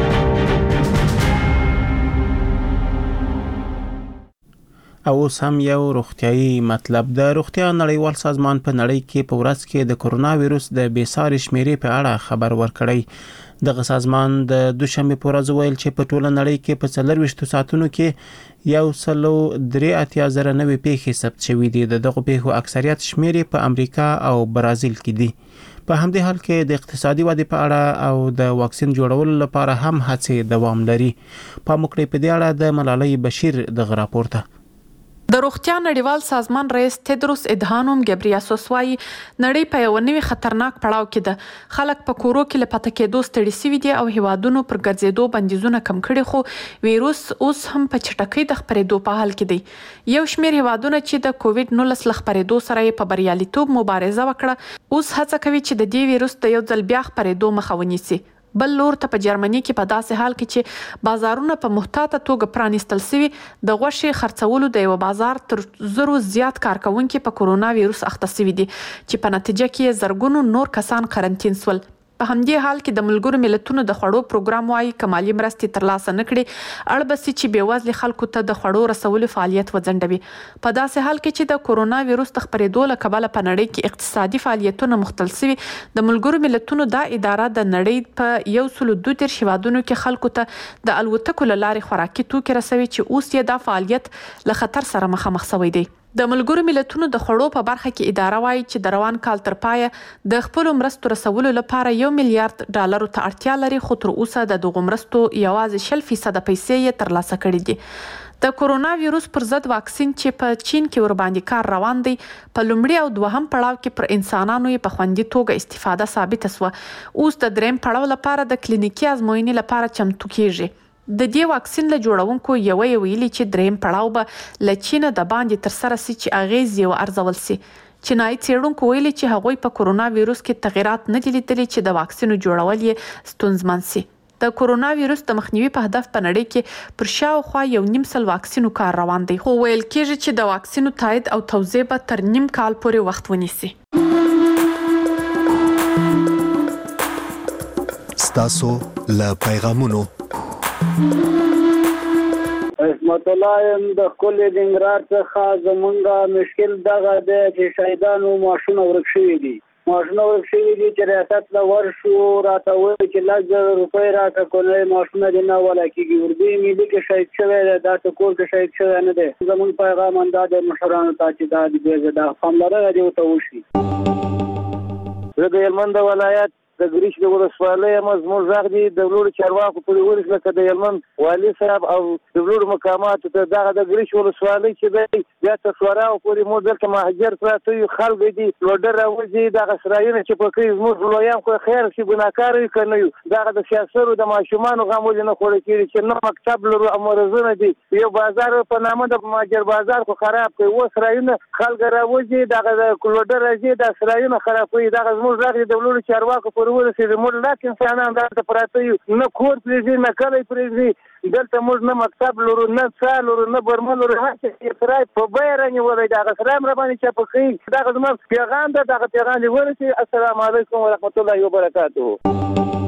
او اوس هم یو روغتیايي مطلب. د روغتیا نړیوال سازمان په نړۍ کې په ورځ کې د کرونا وایروس د بېساري شمیرې په اړه خبر ورکړی. دغه سازمان د دوشنبه په ورځ ویل چې په ټوله نړۍ کې په څلورویشت ساعتونو کې یو سلو درې اتیا زره نوې پیښې ثبت شوې دي. د دغو پیښو اکثریت شمیرې په امریکا او برازیل کې دي. په همدې حال کې د اقتصادي ودې په اړه او د واکسین جوړولو لپاره هم هڅې دوام لري. په موکړې په دې اړه د ملالۍ بشیر دغه راپور ته. د د روغتیا نړیوال سازمان رئیس تدروس ادهانوم ګبریاسوس وايي نړۍ په یو نوي خطرناک پړاو کې ده. خلک په کورو کې له پاتې کېدو ستړي سوي دي او هیوادونو پر ګرځېدو بندیزونه کم کړي، خو ویروس اوس هم په چټکۍ د خپرېدو په حال کې دی. یو شمېر هیوادونه چې د کووډ نولس له خپرېدو سره یې په بریالیتوب مبارزه وکړه اوس هڅه کوي چې د دې ویروس د یو ځل بیا خپرېدو مخه ونیسي. بل لور ته په جرمني کې په داسې حال کې چې بازارونه په محتاطه توګه پرانیستل سوي، د غوښې خرڅولو د یو بازار تر زرو زیات کارکونکي په کورونا ویروس اخته سوي دي چې په نتیجه کې زرګونو نور کسان قرنطین سول. په همدې حال کې د ملګرو ملتونو د خوړو پروګرام وايي که مالي مرستې ترلاسه نه کړي اړ به سي چې بېوزلې خلکو ته د خوړو رسولو فعالیت وځنډوي. په داسې حال کې چې د کورونا ویروس د خپرېدو له کبله په نړۍ کې اقتصادي فعالیتونه مختل سوي، د ملګرو ملتونو دا اداره د نړۍ په یو سلو دوه دېرش هیوادونو کې خلکو ته د الوتکو له لارې خوراکي توکي رسوي چې اوس یې دا فعالیت له خطر سره مخامخ سوی دی. د ملګرو ملتونو د خوړو په برخه کې اداره وايي چې د روان کال تر پایه د خپلو مرستو رسولو لپاره یو میلیارډ ډالرو ته اړتیا لري، خو تر اوسه د دغو مرستو یوازې شل فیصده پیسې یې ترلاسه کړي دي. د کورونا ویروس پر ضد واکسین چې په چین کې ورباندې کار روان دی په لومړي او دوهم پړاو کې پر انسانانو یې په خوندي توګه استفاده ثابته سوه. اوس د دریم پړاو لپاره د کلینیکي ازموینې لپاره چمتو کیږي. د دې واکسین له جوړونکو یو یې ویلي چې دریم پړاو به له چینه د باندې ترسره سي چې اغیز یې ارزول سي. چینایي څېړونکو ویلي چې هغوی په کورونا ویروس کې تغیرات نه دي لیدلي چې د واکسینو جوړول یې ستونزمن سي. د کورونا ویروس د مخنیوي په هدف په نړۍ کې پر شاوخوا یو نیم سل واکسینو کار روان دی، خو ویل کېږي چې د واکسینو تایید او توزیع به تر نیم کال پورې وخت ونیسي. ستاسو له پیغامونو رحمت الله یم د ښکلي ننګرهار څخه. زمونږ مشکل دغه دی چې شهیدانو معاشونه ورک شوي دي معاشونه ورک شوي دي چې ریاست له ورشو راته وایي چې لس زره روپۍ راکړه کونړی معاشونه دې نه ولا کېږي. اردوی ملي کې شهید شوی دی، داسې کور کې شهید شوی نه دی. زمونږ پیغام همدا دی مشرانو ته چې دا د دا پاملرنه دې ورته وشي. زه د هلمند ولایت د ګریش د ولسوالۍ یم. زموږ غږ دی د لوړو چارواکو پورې ورسېده لکه د هلمند والي صاحب او د لوړو مقاماتو ته. دغه د ګریش ولسوالۍ چې دی بیا تر سوراو پورې موږ دلته مهاجر پراته یو، خلک دي لوډر راوځي. دغه سرایونه چې په کوي زموږ لویان خو خیر شي ګناهکاره وي که نه یو. دغه د سیاسرو د ماشومانو غم ولې نه خوړل کېږي چې نه مکتب لرو او مرزونه دي. یو بازار په نامه د مهاجر بازار خو خراب کوي. اوس سرایونه خلک راوځي، دغه د لوډر راځي، دا سرایونه خرابوي. دغه زموږ غږ دی د لوړو چارواکو پورې ورسېږي. موږ لاک انسانان دلته پراته یو، نه کور پرېږدي نه کلی پرېږدي. دلته موږ نه مکتب لرو نه څاه لرو نه برمه لرو. هر څه سرای په بیه رانیولی دی. هغه سرای هم راباندې چاپه کوي. دغه زما پیغام ده، دغه پیغام دې ورسي. السلام علیکم ورحمت الله وبرکاته.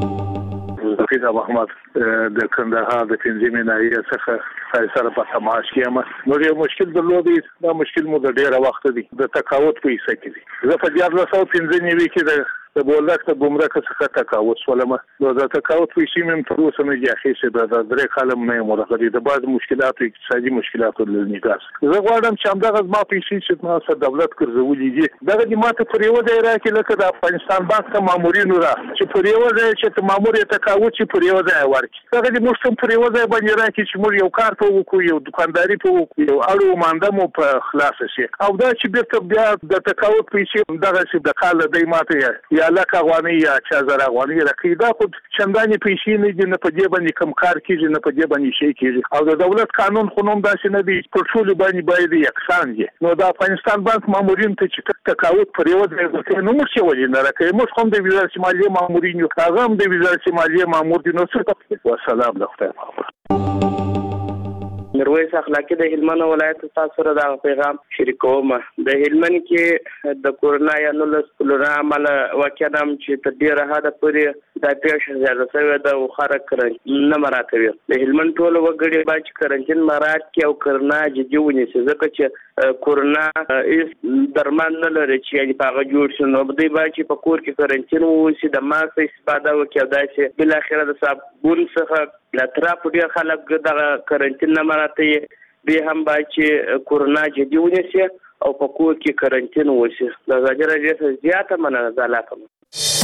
زفید محمد د کندهار د پنځمې ناحیې څخه فیصله په تماس کې یم. نو یو مشکل درلود، دا مشکل مو د ډېره وخت دی د تقاوت په حصه کې دی. زه په دیارلس سوه پنځه نوي کې د د بولدک د ګمرک څخه تقاوت شولم. نو د تقاوت پیسې مې هم تر اوسه نه دي اخیستې. د درې کاله مې نه یم ورغلي د بعض مشکلاتو اقتصادي مشکلاتو له نګاس. زه غواړم چې همدغه زما پیسې چې ما سره دولت ګرځولي دي دغه دې ما ته پر یوه ځای راکړي لکه د افغانستان بانک ته مامورینو را چې پر یوه ځای چې ته مامور یې تقاوت چې پر یوه ځای ورکړي. دغه دې موږ هم پر یوه ځای باندې راکړي چې موږ یو کار په وکړو، یو دکانداري په وکړو، یو اړو مانده مو په خلاصه شي. او دا چې بیرته بیا د تقاوت پیسې دغسې د کال دی ما ته یا لکه افغانۍ یا چا زره افغانۍ راکوي. دا خو چندانې پیسې نه دي، نه په دې باندې کم کار کېږي، نه په دې باندې شی کېږي. او د دولت قانون خو نوم داسې نه دی، پر ټولو باندې باید یکسان وي. نو د افغانستان بانک مامورینو ته چې تقاوت پر یوه ځای ورکوي نو موږ چې ولې نه راکوي؟ موږ هم د وزارت مالیې مامورین یو، هغه هم د وزارت مالیې مامور دي. نو څه وسلام له خدای پاک. میرویس اخلاقی د هلمند ولایت تاسو سره دا پیغام شریکوم. د هلمند کې د کورونا یا نولس کلونه عمل واقع نام چې تر ډیره حده پورې د پیښه زیاته شوې ده او خلک کرنټین نه مراته. د هلمند ټول وګړي باید چې کرنټین مراعات کړي او کرونا جدي ونیسي، ځکه چې کورونا هیڅ درمان نه لري چې یعنې په هغه جوړ شي. نو دوی باید چې په کور کې کرنټین واوسي، د ماسک استفاده وکړي او داسې بالاخره د صابون څخه له اطرافو ډېر خلک دغه کرنټین نه مراته یې. دوی هم باید چې کورونا جدي ونیسي او په کور کې کرنټین واوسي. د ازادي راډیو څخه زیاته مننه. زه علاقه یم.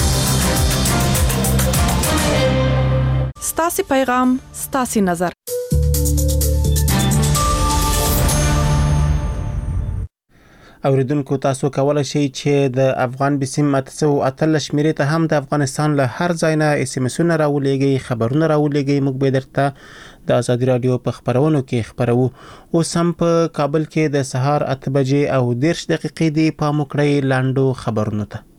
ستاسې پیغام ستاسې نظر. اوریدونکو تاسو کولای شئ چې د افغان بسیم متسو اتل شمیرې ته هم د افغانستان له هر ځای نه اس ام اسونه راولېږئ، خبرونه راولېږئ. موږ به درته د ازادي رادیو په خبرونو کې خبرو. اوس هم په کابل کې د سهار اته بجې او دېرش دقیقې دی. پام وکړئ لاندو خبرونو ته.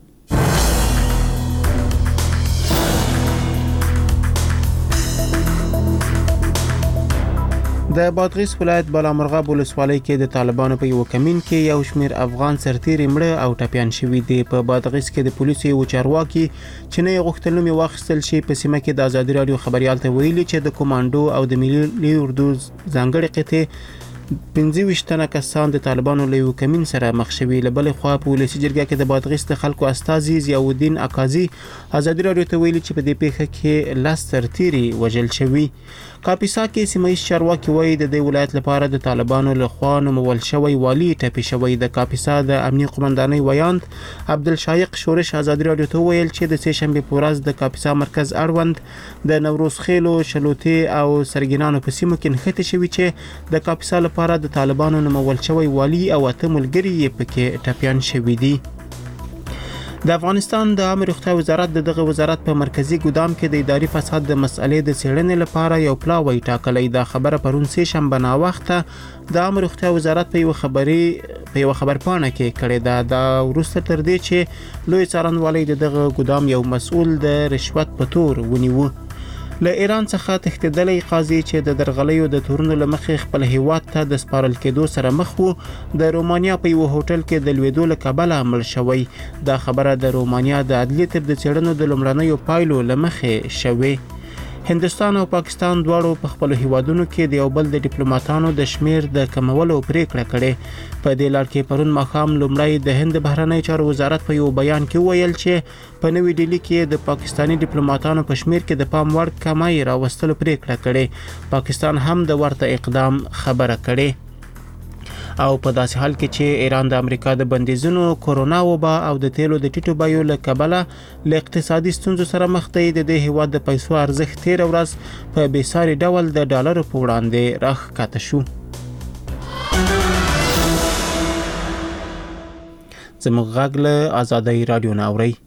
د بادغیس ولایت بالامرغاب ولسوالۍ کې د طالبانو په یو کمین کې یو شمیر افغان سرتیري مړه او ټپیان شوي دي. په بادغیس کې د پولیسو یو چارواکي چې نه غوښتل نوم واخیستل شي په سیمه کې د ازادي رادیو خبريال ته ویلي چې د کمانډو او د ملي اردو ځانګړي قطعه پنځه ویشت تنه کسان د طالبانو له یو کمین سره مخ شوي. له بلې خوا په ولسي جرګه کې د بادغیس د خلکو استازي ضیاءالدین اکاظي ازادي رادیو ته ویلي چې په دې پیښه کې لاس سرتیري وژل شوي. کاپیسا کې سیمایي چارواکي وایي د دې ولایت لپاره د طالبانو له خوا نومول شوی والی ټپي شوی. د کاپیسا د امنیه قومندانۍ ویاند عبدالشایق شورش ازادي رادیو ته ویل چې د سه شنبه په ورځ د کاپیسا مرکز اړوند د نوروز خیلو، شلوتي او سرګینانو په سیمو کې نښتې شوي چې د کاپیسا لپاره د طالبانو نومول شوی والی او اته ملګري یې پکې ټپیان شوي دي. د افغانستان د عامه روغتیا وزارت د دغه وزارت په مرکزی ګودام کې د اداري فساد د مسئلې د څېړنې لپاره یو پلاوی ټاکلی. دا خبره پرون سه شنبه ناوخته د عامه روغتیا وزارت په یو خبري په یو خبرپاڼه کې کړې ده. دا وروسته تر دې چې لوی څارنوالۍ د دغه ګودام یو مسؤل د رشوت په تور ونیو. له ایران څخه تښتېدلی قاضي چې د درغلیو د تورونو له مخې خپل هیواد ته د سپارل کېدو سره مخ وو، د رومانیا په یو هوټل کې د لوېدو له کبله مړ شوی. دا خبره د رومانیا د عدلي طب د څېړنو د لومړنیو پایلو له مخې شوې. هندوستان او پاکستان دواړو په خپل هیوادونو کې د یو بل د ډیپلوماټانو د شمیر د کمولو پریکړه کړې. په دې لړ کې پرون ماښام لومړی د هند بهرنی چارو وزارت په یو بیان کې ویل چې په نوې ډیلي کې د پاکستانی ډیپلوماټانو په شمیر کې د پام وړ کمای راوستلو پریکړه کړې. پاکستان هم د ورته اقدام خبره کړې. او په داسې حال کې چې ایران د امریکا د بندیزونو، کورونا وبا او د تیلو د ټیټو بیو له کبله له اقتصادي ستونزو سره مخ دی، د دې هیواد د پیسو ارزښت تیر ورځ په بېساري ډول د ډالرو په وړاندې راښکته شو. زموږ غږ له ازادۍ رادیو نه اورئ.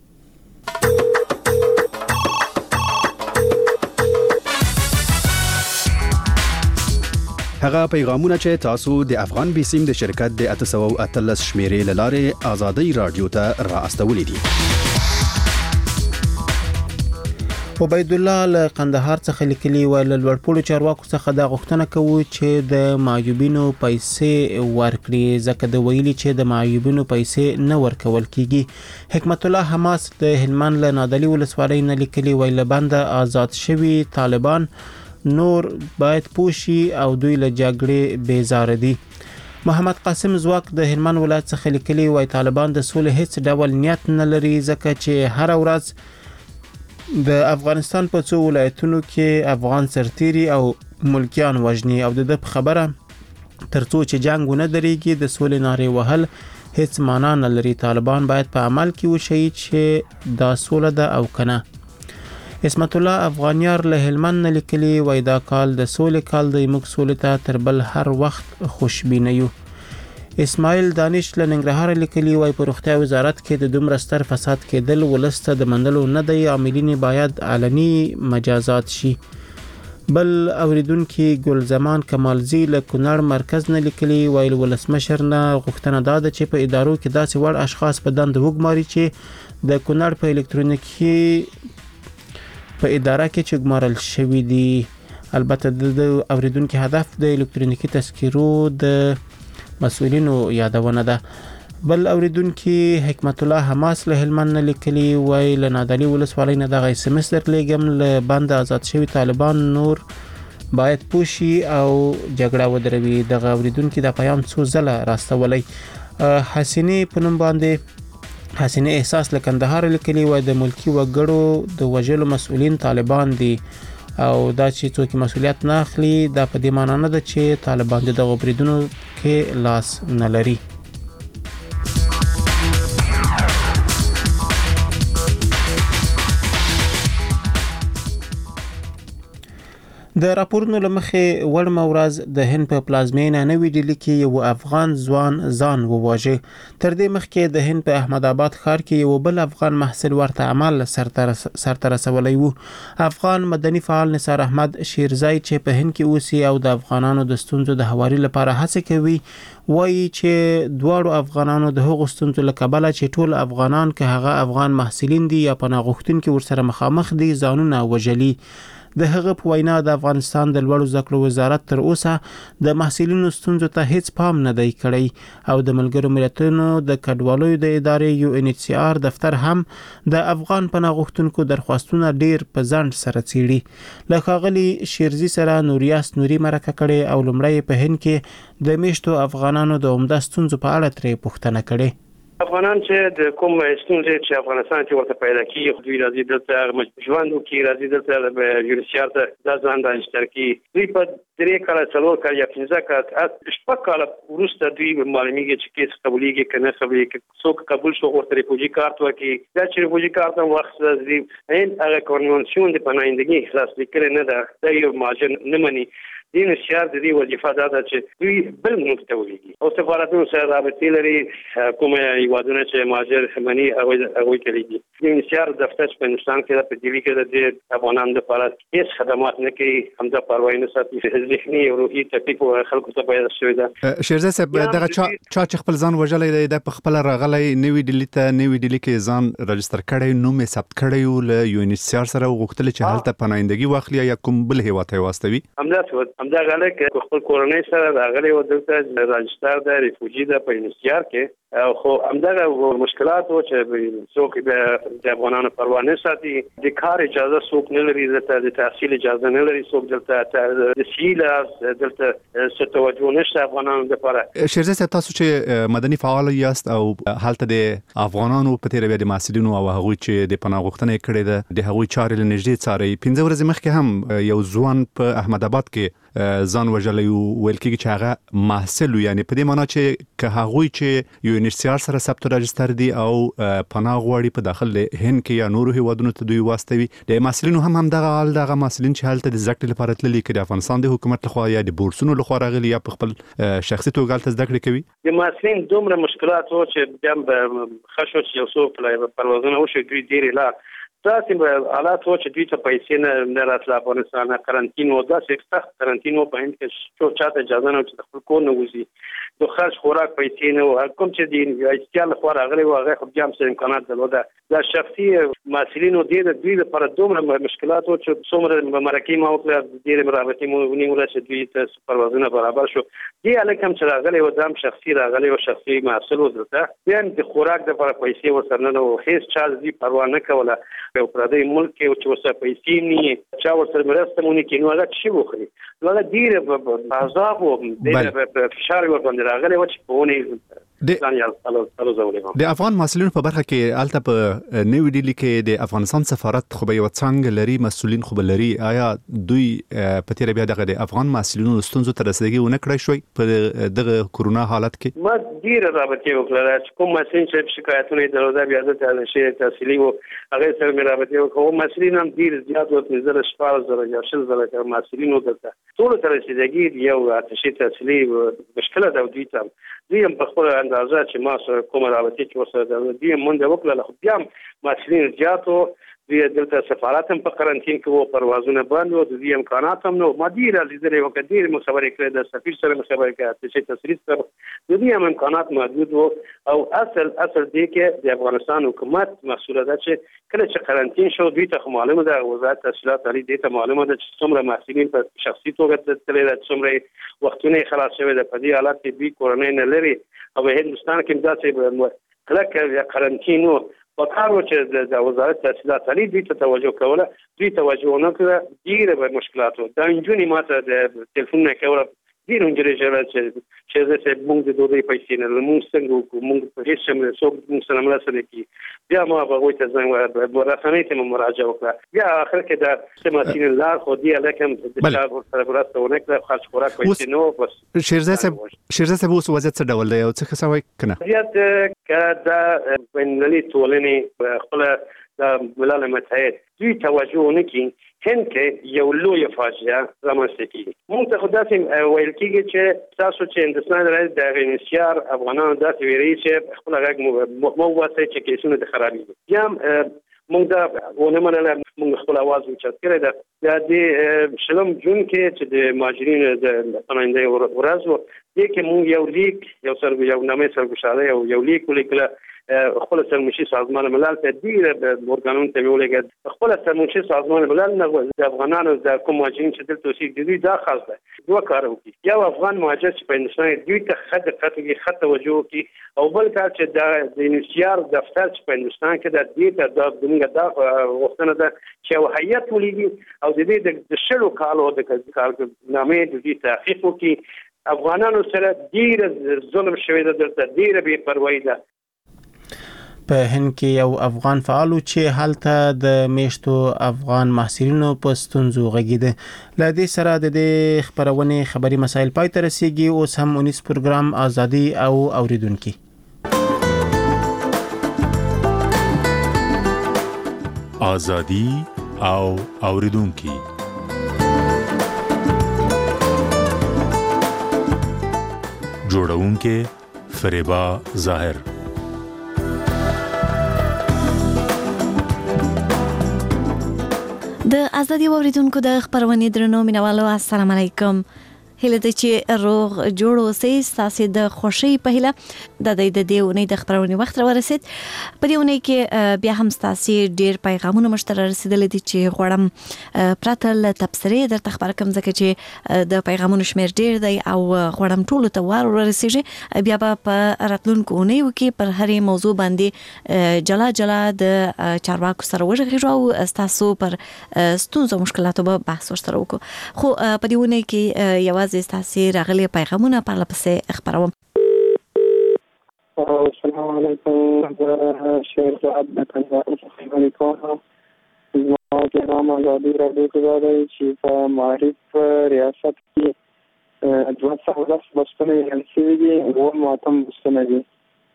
هغه پیغامونه چې تاسو د افغان بسیم د شرکت د اته سوه اتلس شمیرې له لارې ازادۍ رادیو ته را استولې دي. عبید الله له قندهار څخه لیکلي و له لوړپوړو چارواکو څخه دا غوښتنه کوو چې د معیوبینو پیسې ورکړي، ځکه د ویلي چې د معیوبینو پیسې نه ورکول کیږي. حکمت الله حماس د هلمند له نادعلي ولسوالۍ نه لیکلي و له بنده آزاد شوي طالبان نور باید پوشي او دوی له جګړې بیزاره دي. محمد قاسم زواک د هلمند ولایت څخه لیکلي وای طالبان د سولې هیڅ ډول نیت نه لري، ځکه چې هر ورځ د افغانستان په څو ولایتونو کې افغان سرتیري او ملکیان وژني او د دې خبره ترڅو چې جنگ ونه درېږي د سولې نارې وهل هیڅ معنا نه لري. طالبان باید په عمل کې وشي چې دا سوله ده او کنه. اسمت الله افغانیار له هلمند نه لیکلي وای دا کال د سولې کال دی، موږ سولې ته تر بل هر وخت خوشبینه یو. اسماعیل دانش له ننګرهار لیکلي وای په روغتیا وزارت کې د دومره ستر فساد کېدل ولسته د منلو نه دی، عاملین باید علني مجازات شي. بل اوریدونکو ګل زمان کمالزی له کونړ مرکز نه لیکلي وای ولسمشر نه غوښتنه ده چې په ادارو کې داسې وړ اشخاص په دند وګماري چې د کونړ په الکترونیکي په اداره کې چې ګمارل شوی دي. البته د اوریدونکو هدف د الکترونیکي تذکیرو د مسؤلینو یادونه ده. بل اوریدونکو حکمت الله حماس له هلمند نه لیکلي وای له نادعلي ولسوالۍ نه دغه سمستر لګم له بند آزاد شوی طالبان نور باید پوشي او جګړه ودروي. دغه اوریدونکو د پیام څو ځله راستولای. حسینی په نوم باندې حسینه احساس له کندهار لیکلي وای د ملکی وګړو د وژلو مسؤلین طالبان دي او دا چې څوک مسؤلیت نه اخلي دا په دې معنی نه ده چې طالبان دغه بریدونو کې لاس نه لري. د راپورونو لمخې وړمه ورځ د هند په پلازمینه نوې ډیلي کې یو افغان ځوان ځان وواژه. تر دې مخکې د هند په احمد آباد ښار کې یو بل افغان محصل ورته عمل سرته رسولی و. افغان مدني فعال نثار احمد شیرزای چې په هند کې اوسي او د افغانانو د ستونزو د هواري لپاره هڅه کوي وایي چې دواړو افغانانو د هغو ستونزو له کبله چې ټول افغانان که هغه افغان محصلین دي یا پناه غوښتونکي ورسره مخامخ دي ځانونه وژلي. د هغه په وینا د افغانستان د لوړو زده کړو وزارت تر اوسه د محصلینو ستونزو ته هیڅ پام نه دی کړی او د ملګرو ملتونو د کډوالۍ د ادارې یو ان ایچ سی آر دفتر هم د افغان پناه غوښتونکو درخواستونه ډیر په ځنډ سره څیړي. له ښاغلي شیرزي سره نوریاس نوري مرکه کړې او لومړی په هند کې د میشتو افغانانو د عمده ستونزو په اړه ترې پوښتنه کړې. افغانان چې د کوم ستونزې چې افغانستان کې ورته پیدا کیږي دوی راځي دلته ژوند وکړي راځي دلته د یونیسیار ته د ځان د اشتراکي دوی په درې کاله څلور کاله یا پنځه کاله شپږ کاله وروسته دوی معلومیږي چې کیس قبولېږي که نه قبولېږي څوک قبول شو ورته ریفوجي کارت ورکړي دا چې ریفوجي کارت هم وخت راځي هند هغه کنوانسیون د پناهندګۍ خلاص لیکلی نه ده دا یو مهاجر نه مني. دین شهر د دې وظیفه دا ده چې دوی بل ملک ته ولیږي او سفارتونو سره رابطې لري کوم هیوادونه چې مهاجر مني هغوی ته لیږي. دین شهر دفتر په هندوستان کې په دلی کې د افغانانو لپاره هیڅ خدمات نه کوي همدا پروا نه ساتي. ذهني او روحي تکلیف خلکو ته پیدا شوی ده. شیرزه صاحب دغه چا چې خپل ځان وژلی دی د په خپل راغلی نوې ډیلي ته نوې ډیلي کې ځان رجستر کړی نوم یې ثبت کړی و له یو ان ایچ سی آر سره وغوښتل چې هلته پناهندګي واخلي یا کوم بل هیواد ته واستوي. همدا همدا غلط کې خپل کورنۍ سره راغلی و دلته راجستر د ریفوجي د په یونیسیار کې خو همدغه مشکلات و چې څوک د افغانانو پروا نه ساتي د کار اجازه څوک نه لري د تحصیل اجازه نه لري څوک دلته د سیله دلته څه توجه نشته افغانانو لپاره. شیرزه صاحب تاسو چې مدني فعال یاست او هلته د افغانانو په تیر بیا د محصلینو او هغوی چې د پناه غوښتنې کړې ده د هغوی چارې له نږدې څاري. پنځه ورځې مخکې هم یو ځوان په احمد آباد کې ځان وژلی ویل کېږي چې هغه محصل یعنی په دې معنا چې که هغوی چې یو ان ایچ سی آر سره ثبت راجستر دي او پناه غواړي په داخل هند کې یا نورو هیوادونو ته دوی واستوي د محصلینو هم همدغه حال دغه محصلین چې هلته د زده کړې لپاره تللي که د افغانستان د حکومت لخوا یا د بورسونو لخوا راغلي یا په خپل شخصي توګه هلته زده کړې کوي. د محصلین دومره مشکلات و چې بیا به ښه شو چې یو څو پروازونه وشي دوی ډېرې لا داسې حالات و چې دوی ته پیسې نه راتله افغانستان نه قرنطین و داسې سخت قرنطین و په هند کې څو چاته اجازه نه و چې د خپل کور نه وځي د خرج خوراک پیسې نه و کوم چې د یونیورسټي لخوا راغلی و هغه خو بیا هم څه امکانات درلوده دا شخصي محصلینو ډېر دوی لپاره دومره مشکلات و چې څومره مرکې ما وکړه ډېرې رابطې مو ونیوله چې دوی ته پروازونه برابر شو. دې هلک هم چې راغلی و دا هم شخصي راغلی و شخصي محصل و دلته بیا د خوراک دپاره پیسې ورسره نه و هېڅ چا دوی پروا نه کوله په پردی ملک کې چې ورسره پیسې نه چا ورسره مرسته مونږ کې نو هغه څه وخوري نو هغه ډېر عذاب او ډېر فشار ورباندې راغلی و چې په ونه د افغان محصلینو په برخه کې هلته په نوې ډیلي کې د افغانستان سفارت خو به یوه څانګه لري مسؤلین خو به لري آیا دوی په تېره بیا دغه د افغان محصلینو ستونزو ته رسیدګي ونه کړی شوی په دغه کورونا حالت کې؟ ما ډېره رابطې وکړله چې کوم محصلین چې شکایتونه یې درلوده بیا دلته شی تحصیلي و هغې سره مې رابطې وکړه محصلین هم ډېر زیات و پنځه زره شپاړس زره یا شل زره محصلین و دلته ټولو ته رسیدګي یو اتشي تحصیلي مشکله ده دوی ته دوی هم په خپله اندازه چې ما سره کومه رابطې چې ورسره درلوده دوی هم منډه وکړله خو بیا هم محصلین زیات و دوی دلته سفارت هم په قرنطین کې و پروازونه بند و د دوی امکانات هم نه و ما ډېره لیدلې وکړه ډېرې مو خبرې کړې د سفیر سره مو خبرې کړې اتشي تحصیلي سره د دوی هم امکانات محدود و او اصل اصل دی کې د افغانستان حکومت مسؤله ده چې کله چې قرنطین شو دوی ته خو معلومه ده وزارت تحصیلات عالي دې ته معلومه ده چې څومره محصلین په شخصي توګه تللي ده څومره وختونه یې خلاص شوی ده په دې حالت کې دوی کورنۍ نه لري او هندوستان کې داسې کلکه قرنطین و پکار و چې د وزارت تحصیلات عالي دوی ته توجه کوله دوی توجه ونه کړه ډېره به مشکلات و دا نجونې ما ته د تلیفون نه کوله ډېر نجونې ژړل چې چې زه چې موږ د ډوډۍ پیسې نه لرو موږ څنګه وکړو موږ په هېڅ شی څوک موږ سره مرسته نه کوي بیا ما به هغوی ته زنګ رسنۍ ته مو مراجعه وکړه بیا اخر کې د څه محصلین لار خو دې هلک هم د چا ورسره مرسته ونه کړه خرڅ خوراک پیسې نه وه بس شیرزای صاحب شیرزای صاحب اوس وضعیت څه ډول دی او څه ښه سوی که نه؟ وضعیت که د بینالمللي ټولنې خپله د ملل متحد دوی توجه نه کوي هند کې یو لوی فاجعه رامنځته کیږي. موږ ته خو داسې ویل کېږي چې تاسو چې هندوستان راځي د هغې انسیار افغانانو داسې ویري چې خپل غږ مو واسطه چې کیسونه د خرابېږي. بیا موږ دا ونه منله، موږ خپل اواز اوچت کړی ده. د دې شلم جون کې چې د مهاجرینو د پناهندګۍ ورځ و، دې کې موږ یو لیک یو سر یو نامې سرګوشاله یو یو لیک ولیکله خپل سرمنشي سازمان ملل ته ډیر مورګانون ته ویلګه خپل سرمنشي سازمان ملل نه د افغانانو د کوم مهاجرین چې دلته اوسېږي دوی دا خاص ده دوه کار وکړي. یو افغان مهاجر چې په هندوستان دوی ته خط قطعي خط توجه وکړي، او بل کار چې د انسیار دفتر چې په هندوستان کې د دې ته د دغه د وختونه ده چې یو هیئت ولېږي او د دې د شلو کالو د کارنامې د دې تحقیق وکړي. افغانانو سره ډیر ظلم شوی ده، دلته ډیر بې پروايي ده. په هند کې یو افغان فعال چې هلته د میشتو افغان محصلینو په ستونزو غږیده. له دې سره د دې خبرونې خبري مسایل پای ته رسیږي. اوس هم اونیس پروګرام ازادي او اوریدونکو ازادي او اوریدونکو جوړونکو فریبا ظاهر. د ازادي اوریدونکو د خبرونې درنو مینوالو السلام علیکم. هله د چې روغ جوړ اوسئ، تاسو د خوشي په هله د دې د دیونې د خبرونې وخت را ورسید. په دیونې کې بیا هم تاسو ډیر پیغامونه مشترک رسیدل دي چې غوړم پراتل تبصره در تخبر کوم ځکه چې د پیغامونو شمیر ډیر دی او غوړم ټول ته وار ورسیږي. بیا په راتلونکو اونیو کې پر هرې موضوع باندې جلا جلا د چارواکو سره وژغږو او تاسو پر ستونزو مشکلاتو به بحث وشترو کو. خو په دیونې کې یو تاسو راغلي پیغامونه په لپسه خبروم. السلام علیکم. شیر صاحب د کنځارو څخه علیکم. زما د نام ازادي راډیو کې دی چې په معرف ریاست کې دوه سوه لس بستونه یې شوي دي او ماتم بستونه دي.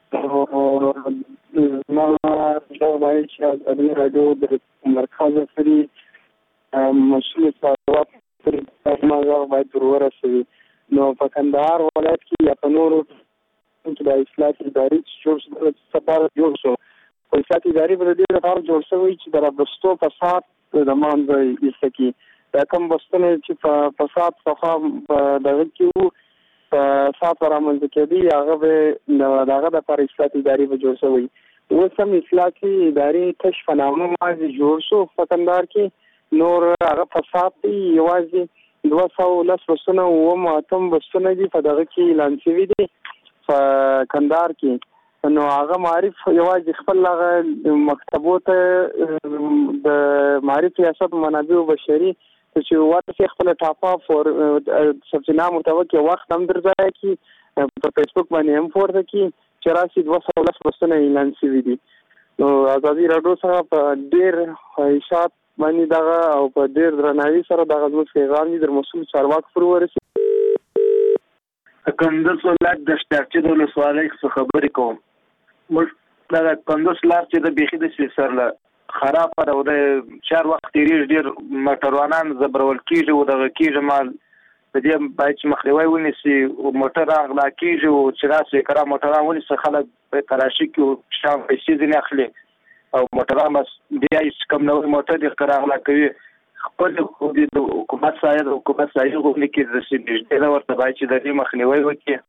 زما دا وایي چې ازادي راډیو د مرکز فري مسؤل څارواک مازه باید ورسوي. نو په کندهار ولایت کې یا په نورو کې د اصلاح اداري جوړ شو سپاره جوړ شو. په اصلاح اداري په دې لپاره جوړ شوی چې د رابطو فساد د مانځي ایستکی دا کوم بستونه چې په فساد څخه دغه کې وو فساد رامنځته کېدی هغه به دغه د پر اصلاح اداري به جوړ شوی. اوس هم اصلاح اداري کشف نامه مازه جوړ شو په کندهار کې. نور هغه فساد دی یوازې دوه سوه لس بسونه او ماتم بسونه دي په دغه کې اعلان شوي دي په کندهار کې. نو هغه معرف یوازې خپل هغه مکتبو ته د معرف ریاست منابع بشري چې ورته خپل ټاپا فور سبسینا متوقع وخت هم درځي کې په فیسبوک باندې هم پورته کې چې راشي دوه سوه لس بسونه اعلان شوي دي. نو ازادي راډیو سره په ډیر حیثیت باندې دغه او په ډیر درناوي سره دغه زموږ پیغام دي در مسؤل چارواکو پر ورسي. کندز ولایت د شتارچې د ولسوالۍ څخه خبرې کوم. موږ دا کندز لار چې د بیخي د سره خراب ده او د چار وخت تیریږي، ډیر موټروانان زبرول کیږي او دغه کیږي مال د دې باید چې مخنیوی ونیسي او موټر اغلا کیږي او چې راسي کرا موټران ونیسي خلک په تراشي کې شام پیسې ځنې اخلي او موټران بس بیا هیڅ کم نوی موټر د اغلا کوي. خپل د حکومت سایه د حکومت سایه غوښتنې کې د سیمې د ورته باید چې د دې مخنیوی وکړي.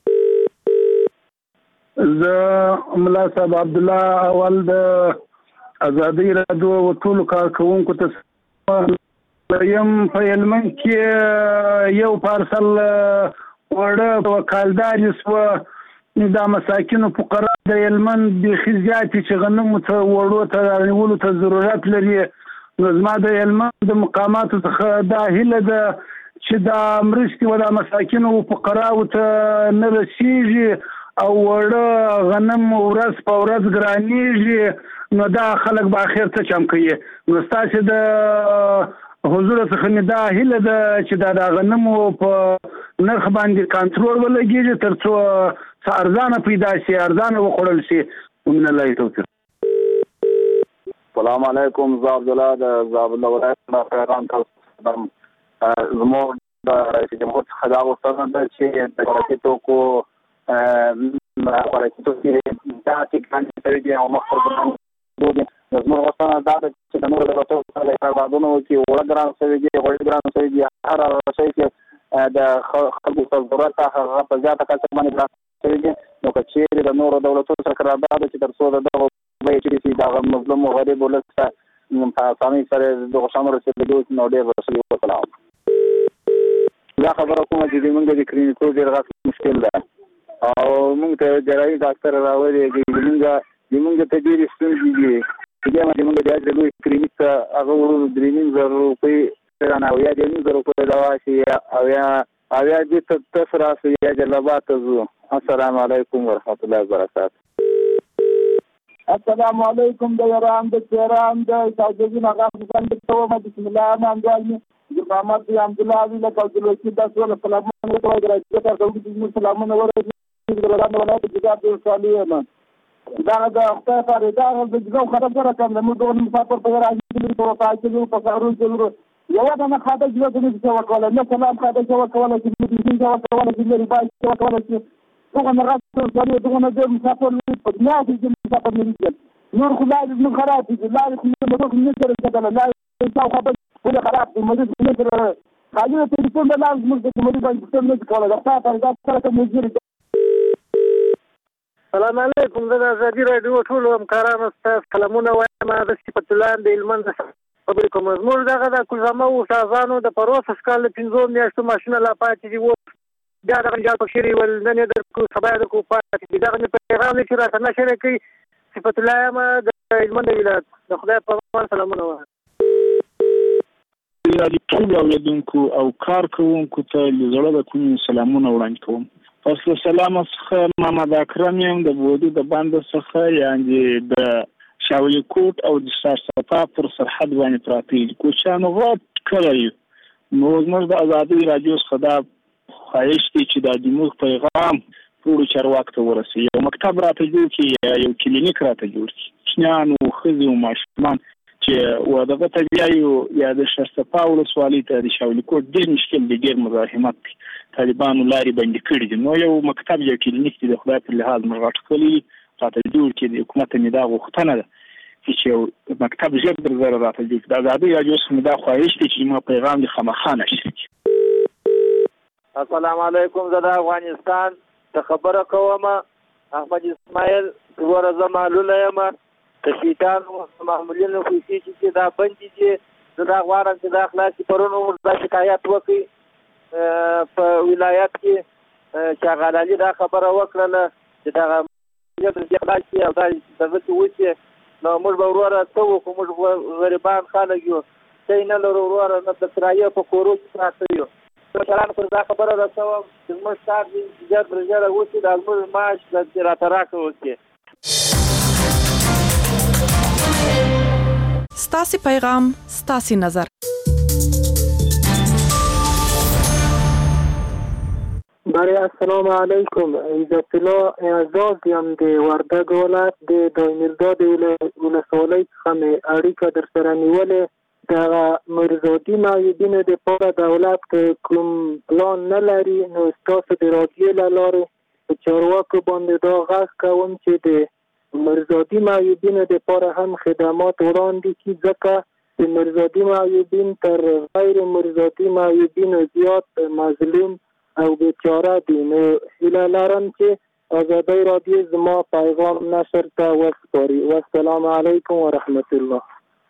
زه ملا صاحب عبد الله اول د ازادي راډیو او ټول کارکونکو ته یم په هلمند کې یو پارسل وړه وکالدار یو دا مساکینو فقرا د هلمند بیخي زیاتې چې غنمو ته وړو ته رانیولو ته ضرورت لري. نو زما د هلمند د مقاماتو څخه دا هیله ده چې دا مرستې و دا مساکینو فقراو ته نه رسیږي او وړه غنم ورځ په ورځ ګرانیږي، نو دا خلک به اخر څه چم کوي. نو ستاسې د حضور څخه مې دا هیله ده چې دا د غنمو په نرخ باندې کنټرول ولګېږي تر څو څه ارزانه پیدا شي، ارزانه وخوړل شي. ومن الله توفیق. السلام علیکم. زه عبدالله د زابل ولایت نه پیغام تاسو ته زموږ د جمهور څخه دا غوښتنه ده چې د خوراکي توکو خوراکي توکي داسې ګرانې شوي دي او مخ پر ګران زموږ غوښتنه دا ده چې د نورو دولتونو سره د قراردادونو کې اوړه ګران شوي دي، غوړي ګران شوي دي، هر هغه شی چې د خلکو ته ضرورت هغه په زیاته کچه باندې ګران شوي دي. نو که چیرې د نورو دولتونو سره قرارداد چې تر څو د دغو بیې چې دي دغه مظلوم او غریب ولس ته په اسانۍ سره دغو شیانو رسېدلو نو ډېر رسوي. وسلام. دا خبره کومه چې موږ د کلینیکو ډېر غټ مشکل ده او موږ ته جراحي ډاکټر راولېږي، موږ زموږ ته ډېرې ستونزې دي چې بیا موږ د هغې لوی کلینیک ته هغه وړو درې نیم زره روپۍ رانه او یا درې نیم زره روپۍ دوا شي او یا او یا دې ته تاسو راسئ یا جلابات ته ځو. السلام علیکم ورحمت الله وبرکاته. السلام علیکم د ایران د تهران د سعودي هغه څنګه ته بسم الله الرحمن الرحیم. محمد بن عبد الله علی له کولوسی تاسو له سلامونه ورته راځي تاسو د سلامونه ورته د ولادت ولادت د جګړې صالحه دا د خپل فريدا د جګو خبره سره کوم د موږ د مسافر په راځي د په پاتې په کارو ضرورت یو دا نه خاطر چې د دې څه وکول نه سلام خاطر چې وکول چې د دې څه وکول چې د ریبای څه وکول چې څنګه مرسته کوي دغه د مسافر په دنیا کې چې مسافر نه دي نور خدای دې خراب دي لا دې موږ نه سره کېدل لا څه خبر ولا خراب دي موږ نه سره خالي ټلیفون د لاس موږ د موږ باندې څه نه کوله دا فرض سره موږ. السلام علیکم. زه د ازادي راډیو ټولو همکارانو ته سلامونه وایم. د صفت الله د هلمند خبرې کوم. زموږ دغه د کلزمه و شازانو د پروسس کال د پنځو میاشتو ماشینه لا پاتې دي اوس بیا دغه جال پکښې ول نن یې درکړو سبا یې درکړو پاتې دي. دغه مې پیغام دی چې راته نشره کوي. صفت الله یم د هلمند ولایت. د خدای په امان سلامونه وایم. ټول اوریدونکو او کار کوونکو ته له زړه د کومې سلامونه وړاندې کوم. پس له سلام څخه محمد اکرم یم د بودی د باند څخه یعنی د شاولی کوټ او د سرسپا پر سرحد باندې پراته دي. کوچانو غوټ کړی نو موږ د ازادي راډیو څخه دا خواهش دي چې د دموږ پیغام ټول چارواکو ته ورسي. یو مکتب راته جوړ کړي، یو کلینیک راته جوړ کړي، چنانو ښځې او ماشومان چې و دغه ته بیایو یا د شرسپا ولسوالۍ ته د شاولی کوټ ډېر مشکل دی، ډېر مزاحمت دی، طالبانو لارې بندې کړي دي. نو یو مکتب یا کلینیک دی د خدای په لحاظ موږ غټ راته جوړ کړي. د حکومت مې دا غوښتنه ده چې یو مکتب ژر در زره راته جوړ کړي. د ازادي راډیو څخه مې دا خواهش دی چې ما پیغام د خامخا نشر کړي. السلام علیکم. زه د افغانستان ته خبره کوم. احمد اسماعیل څلور زه معلوله یم د شیطانو معمولینو پیسې چې دا بندې دي. زه دا غواړم چې دا خلاصې پرون عمر دا شکایت وکړي په ولایت کې چې هغه علي دا خبره وکړله چې دغه خلاص شي او دا دغه چې وشي نو موږ به وروره څه وکړو. موږ غریبان خلک یو، څه نه لرو وروره، نه د کرایې په کورو کې پراته یو. مشرانو پر دا خبره رسوم چې زموږ کار دې ژر تر ژره وشي، د زموږ معاش راته راکړه وکړي. ستاسې پیغام ستاسې نظر. برای السلام علیکم. عزت الله اعزاز یم د وردګ ولایت د دایمیرداد ولسوالۍ څخه مې اړیکه در سره نیولې. دغه مرزادي معیوبینو دپاره دولت که کوم پلان نه لري نو ستاسو د راډیو له لارې په چارواکو باندې دا غږ کوم چې د مرزادي معیوبینو دپاره هم خدمات وړاندې کړي، ځکه د مرزادي معیوبین تر غیر مرزادي معیوبینو زیات مظلوم او بیچاره دي. نو هیله لرم چې ازادي راډیو زما پیغام نشر ته وسپاري. والسلام علیکم ورحمت الله.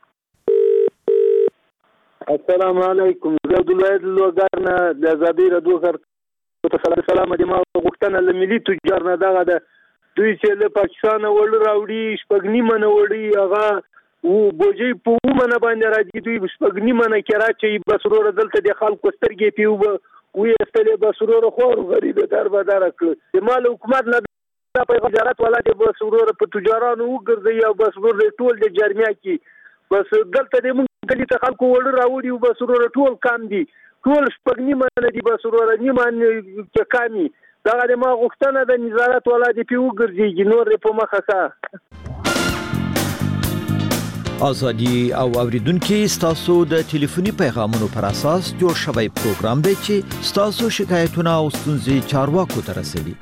السلام علیکم. زه عبدالواحد لوګر نه د ازادي راډیو سره سلام دي. ما غوښتنه له ملي تجار نه دغه ده دوی چې له پاکستان وړ راوړي شپږ نیمه نه وړي هغه و بوجي په ومنه باندې راځي. دوی شپږ نیمه نه کې راچي بس وروره دلته د خلکو سترګې پیوبه ویستلې بس وروره خور غریب در به در کړ. د مال حکومت نه دا په تجارت ولا د بس وروره په تجارانو وګرځي او بس وروره ټول د جرمیا کې بس دلته د مونږ کلی ته خلکو وړ راوړي بس وروره ټول کام دي، ټول شپږ نیمه نه دي بس وروره نیمه کې کامي. دغه د ما غوښتنه د نظارت ولا د پی وګرځي نور په مخه کا. ازادي او اوریدونکو ستاسو د ټلیفوني پیغامونو پر اساس جوړ شوی پروګرام دی چې ستاسو شکایتونه او ستونزې چارواکو ته رسوي.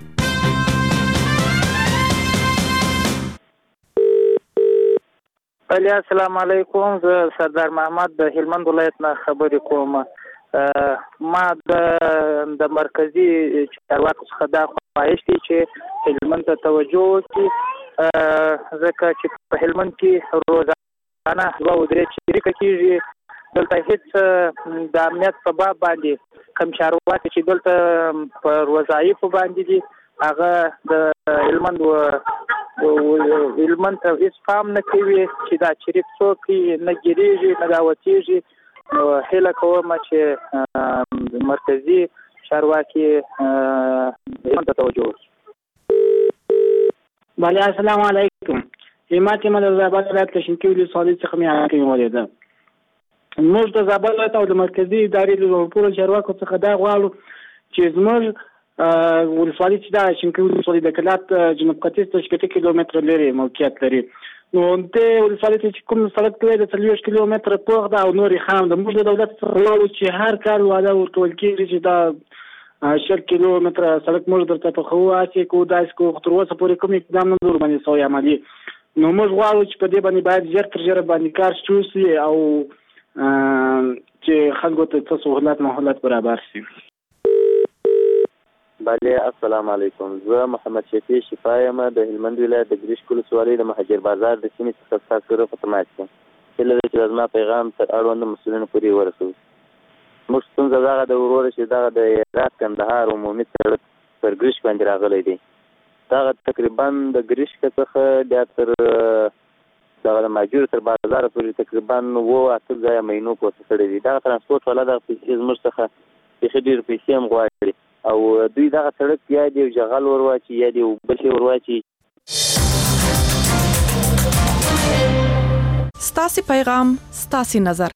السلام علیکم، زه سردار محمد د هلمند ولایت نه خبرې کوم. ما د د مرکزی چارواکو څخه دا خواهش دی چې هلمند ته توجه وکړي، ځکه چې په هلمند کې روزانه دوه او درې شریکه کېږي. دلته هېڅ د امنیت په باب باندې کوم چارواکي چې دلته په وظایفو باندې دي هغه د هلمند هلمند ته هېڅ پام نه کوي چې دا شریک څوک نه ګیرېږي نه دا وتېږي. نو هیله کوم چې مرکزي چارواکي هلمند ته توجه وکړي. بله السلام علیکم. همت من از زابل ولایت کشمکی ولسوالی څخه مې حاکم ولیده. موږ د زابل ولایت او د مرکزي ادارې له ټولو چارواکو څخه دا غواړو چې زموږ ولسوالي چې دا کشمکی ولسوالي د کلات جنوب ختیځ ته شپېته کیلومتره لرې موقعیت لري. نو دې ولسوالي ته چې کوم سړک دی د څلوېښت کیلومتره پوخ ده او نورې خام ده. موږ د دولت څخه غواړو چې هر کال وعده ورکول کېږي چې دا شل کیلومتره سړک موږ درته پخوو، هسې کوو داسې کوو، خو تر اوسه پورې کوم اقدام نه دی ورباندې سوی عملي. نو موږ غواړو چې په دې باندې باید ژر تر ژره باندې کار شروع شي او چې خلکو ته څه سهولت مهولت برابر شي. بله السلام علیکم، زه محمد شفیع شفا یم د هلمند ولایت د ګریشک ولسوالۍ د مهاجر بازار د سیمې څخه ستاسو سره په تماس یم. هیله ده چې زما پیغام تر اړوندو مسؤلینو پورې ورسوي. موږ ستونزه دغه د وروره چې دغه د هرات کندهار عمومي سړک پر ګریشک باندې راغلی دی. دغه تقریبا د ګریشک څخه بیا تر دغه د ماجور تر بازار پورې تقریبا اووه اته ځایه مینو پورته کړی دی. دغه ترانسپورټ والا دغه پیسې زموږ څخه بیخي ډېرې پیسې هم غواړي او دوی دغه سړک یا دې جغل ور واچي یا دې اوبه شي ور واچي. ستاسو پیغام ستاسو نظر.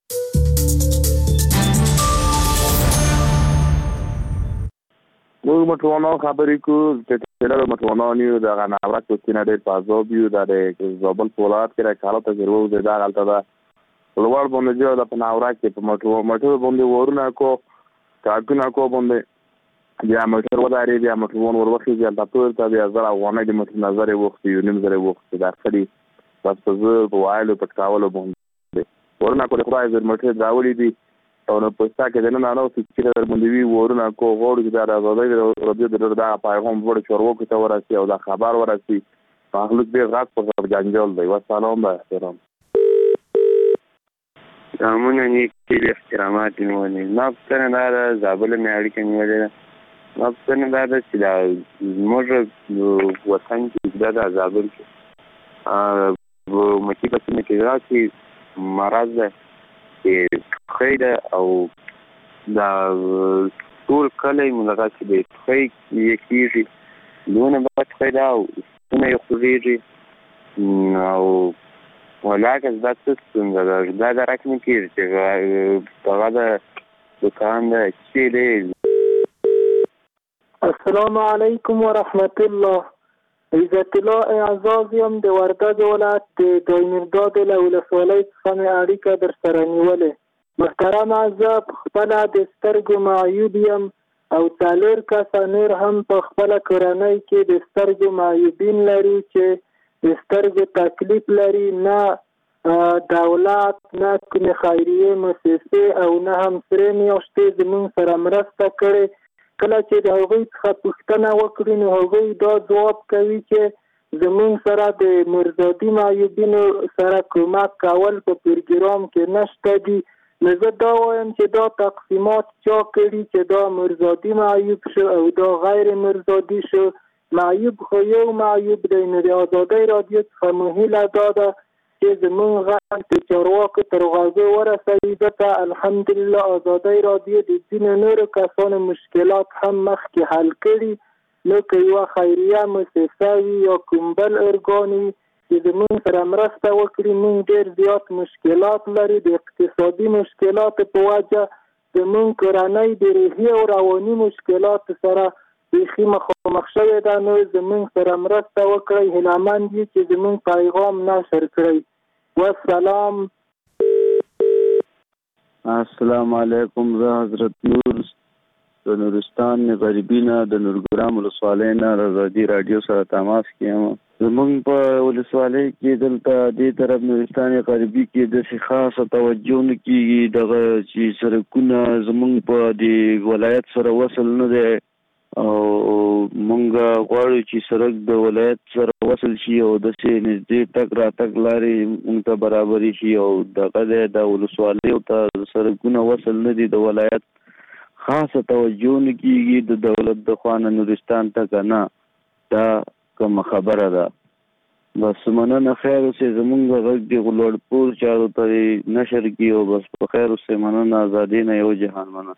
موږ مټوانو خبرې کوو چې ټیلر مټوانو یو د غناوت په سینه ډېر پازوب یو د زابل پولاد کې راکاله ته ضرور د دا غلطه ده لوړ باندې جو د پناورا کې په مټو مټو باندې ورونه کو کاګونه کو باندې بیا موټر وداري بیا موټرون وروخي بیا تاسو ته بیا زړه غوانه د موټر نظر وخت یو نیم زره وخت دا خري تاسو زه په وایلو پټکاولو باندې ورنه کوله خدای زر موټر داولي دي او نو پستا کې نه نه چې در باندې وی ورنه کو غوړ چې دا راځي راځي د دا پیغام ورو چورو کې ته ورسي او دا خبر ورسي مخلوق به غاټ په جنجال دی. والسلام با احترام. زمونه نیکی احترامات نیولې ما په نه زابل مې اړیکه نیولې ما په نه دا چې دا موږ وطن کې دا د زابل کې ا مکی په څه کې راځي مرز ده چې خیره او دا ټول کله موږ چې به خی یکیږي دونه به خیره او څنګه یو خوږي او ولکه دا څه څنګه دا دا راکني کېږي چې هغه د دوکان د چې دی. السلام علیکم ورحمت الله. عزت الله اعزاز یم د وردګ ولایت د دایمیرداد له ولسوالۍ څخه مې اړیکه در سره نیولې. محترم زه په خپله د سترګو معیوب یم او څلور کسه نور هم په خپله کورنۍ کې د سترګو معیوبین لري چې د سترګو تکلیف لري. نه دولت نه کومې خیریه مؤسسې او نه هم سرې میاشتې زموږ سره مرسته کړې. کله چې د هغوی څخه پوښتنه وکړي نو هغوی دا ځواب کوي چې زموږ سره د مرزادي معیوبینو سره کومک کول په پروګرام کې نشته دي. نو زه دا وایم چې دا تقسیمات چا کړي چې دا مرزادي معیوب شو او دا غیر مرزادي شو. معیوب خو یو معیوب دی. نو د ازادۍ راډیو څخه مو هیله دا ده چې زموږ غږ د چارواکو تر غوږو ورسوي. ځکه الحمدلله ازادۍ راډیو د ځینو نورو کسانو مشکلات هم مخکې حل کړي. نو که یوه خیریه مؤسسه وي یا کوم بل ارګان وي چې زموږ سره مرسته وکړي، موږ ډېر زیات مشکلات لري. د اقتصادي مشکلاتو په وجه زموږ کورنۍ د روحي او رواني مشکلاتو سره بیخي مخامخ شوې ده. نو زموږ سره مرسته وکړئ. هیلهمند یو چې زموږ پیغام نشر کړئ. والسلام. السلام علیکم. زه حضرت نور د نورستان غریبینا د نورګرام ولسوالۍ نه رادیو رادیو سره تماس کیم. زمونږ په ولسوالۍ کې دلته دې طرف نورستان غریبي کې د خاصه توجه نه کیږي دغه چې سرکونه زمونږ په دې ولایت سره وصل نه دی او مونږ غواړو چې سرک د ولایت سره وصل شي او د سي نږدې تک راتک لارې مونږ ته برابرې شي او دغه د ولسوالۍ ته سرکونه وصل نه دي د ولایت خاصه توجه نه کیږي د دولت د خوانه نورستان ته نه دا کوم خبره ده. بس مننه خیر اوسې زمونږ غږ دی غلوړپور چارو ته نشر کی او بس په خیر اوسې مننه آزادی نه یو جهان مننه.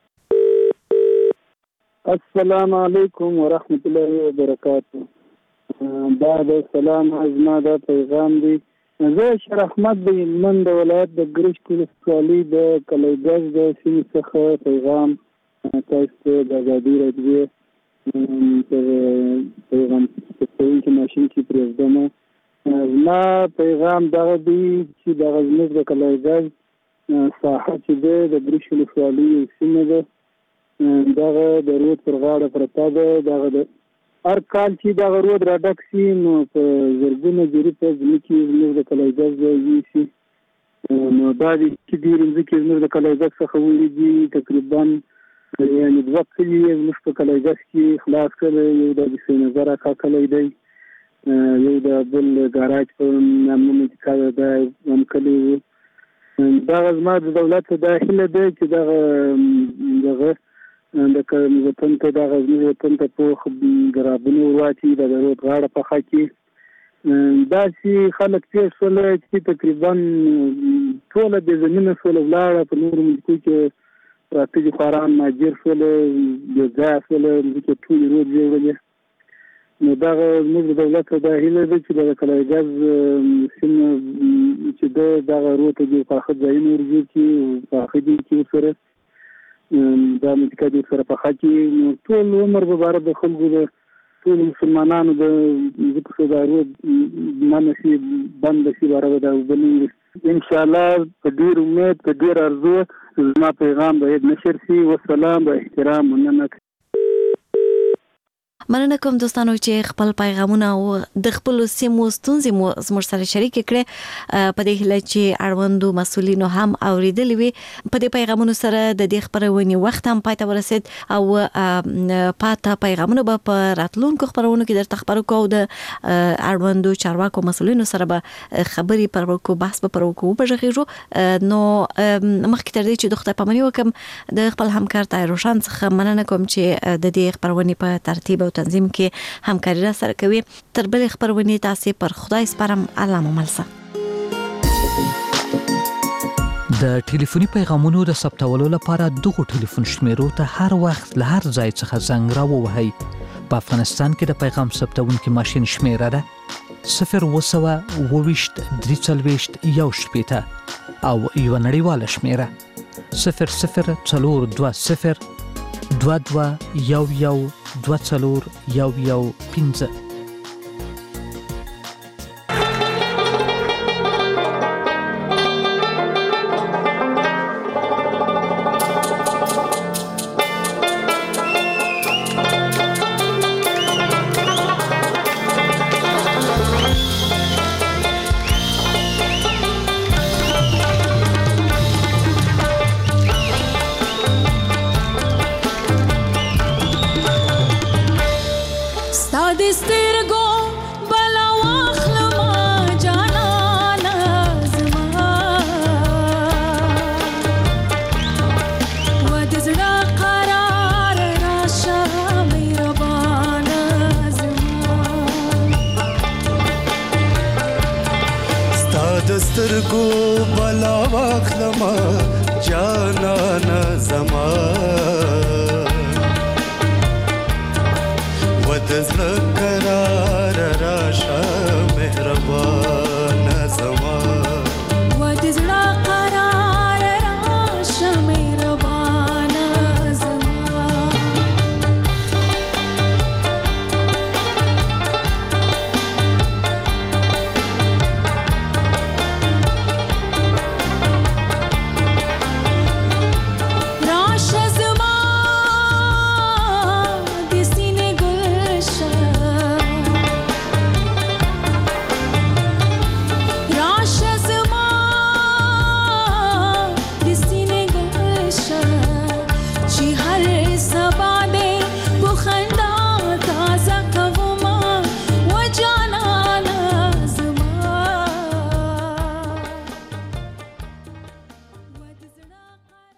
السلام علیکم ورحمت الله وبرکاته. بعد السلام ازما دا پیغام دی. زه شر احمد د هلمند د ولایت د ګرشک ولسوالۍ د کلیګز د سیمې څخه پیغام تاسو ته د ازادي راډیو پر پیغام په کومه ماشین کې پرېږدم. زما پیغام دغه دی چې دغه زموږ د کلیګز ساحه چې ده د ګرشک ولسوالۍ یو سیمه ده دغه د رود پر غاړه پرته ده. دغه د هر کال چې دغه رود را ډک شي نو په زرګونه جري په ځمکې زموږ د کلیګز ځای شي. نو دا دي چې ډېرې ځمکې زموږ د کلیګز څخه ولیدي تقریبا یعنې دوه کلي یې زموږ په کلیګز کې خلاص کړی. یو د بسې نظر اکا کلی دی، یو د بل ګاراج په نامه کې دا هم کلی و. دغه زما د دولت دا هیله ده چې دغه دغه د وطن ته دغه زموږ وطن ته پوخ ګرابونه ورواچي د رود غاړه په خوا کې داسې خلک تېر شول چې تقریبا ټوله بې زمینه شول ولاړه په نورو ملکو کې پراته دي خواران مهاجر شول بې ځایه شول مځکې ټولې رود جوړولې. نو دغه زموږ د دولت ته دا هیله ده چې د کلیګز سیمه چې ده دغه رود ته دې پاخه ځایونه ورجوړ کړي پاخه دي کړي ورسره دا مځکه دې ورسره پاخه کړي. نو ټول عمر به باره د خلکو د ټولو مسلمانانو د ځمکو څخه دا رود منع شي بنده شي باره به دا اوبه نه وي. انشاءالله په ډېر امید په ډېر ارزو زما پیغام باید نشر شي. والسلام با احترام مننه. مننه کوم دوستانو چې خپل پیغامونه او د خپل سیمو ستونزې مو زموږ سره شریک کړي. په دې هیله چې اړوندو مسؤلینو هم اوریدلې وي. په دې پیغامونو سره د دې خبرونې وخت هم پای ته ورسید او پاته پیغامونه به په راتلونکو خبرونو کې درته خبرو کوو. د اړوندو چارواکو مسؤلینو سره به خبرې پر وکړو، بحث به پر وکړو په ژغېږو. نو مخکې تر دې چې د خدای پاماني وکم د خپل همکار طاهر روشن څخه مننه کوم چې د دې خبرونې په ترتیب او تنظیم کې همکاري را سره کوي. تر بل خبرونې تاسو پر خدای سپارم. الله مو ملسه. د ټلیفوني پیغامونو د ثبتولو لپاره دغه ټلیفون شمیرو ته هر وخت له هر ځای څخه زنګ راووهئ. په افغانستان کې د پیغام ثبتونکو ماشین شمیره ده صفر وسوه اوويشت درې څلوېښت یو شپېته او یو نړیواله شمیره صفر صفر څلور دوه صفر دوه دوه یو یو دوه څلور یو یو پنځه. سترګو بلا واخلم جانان زما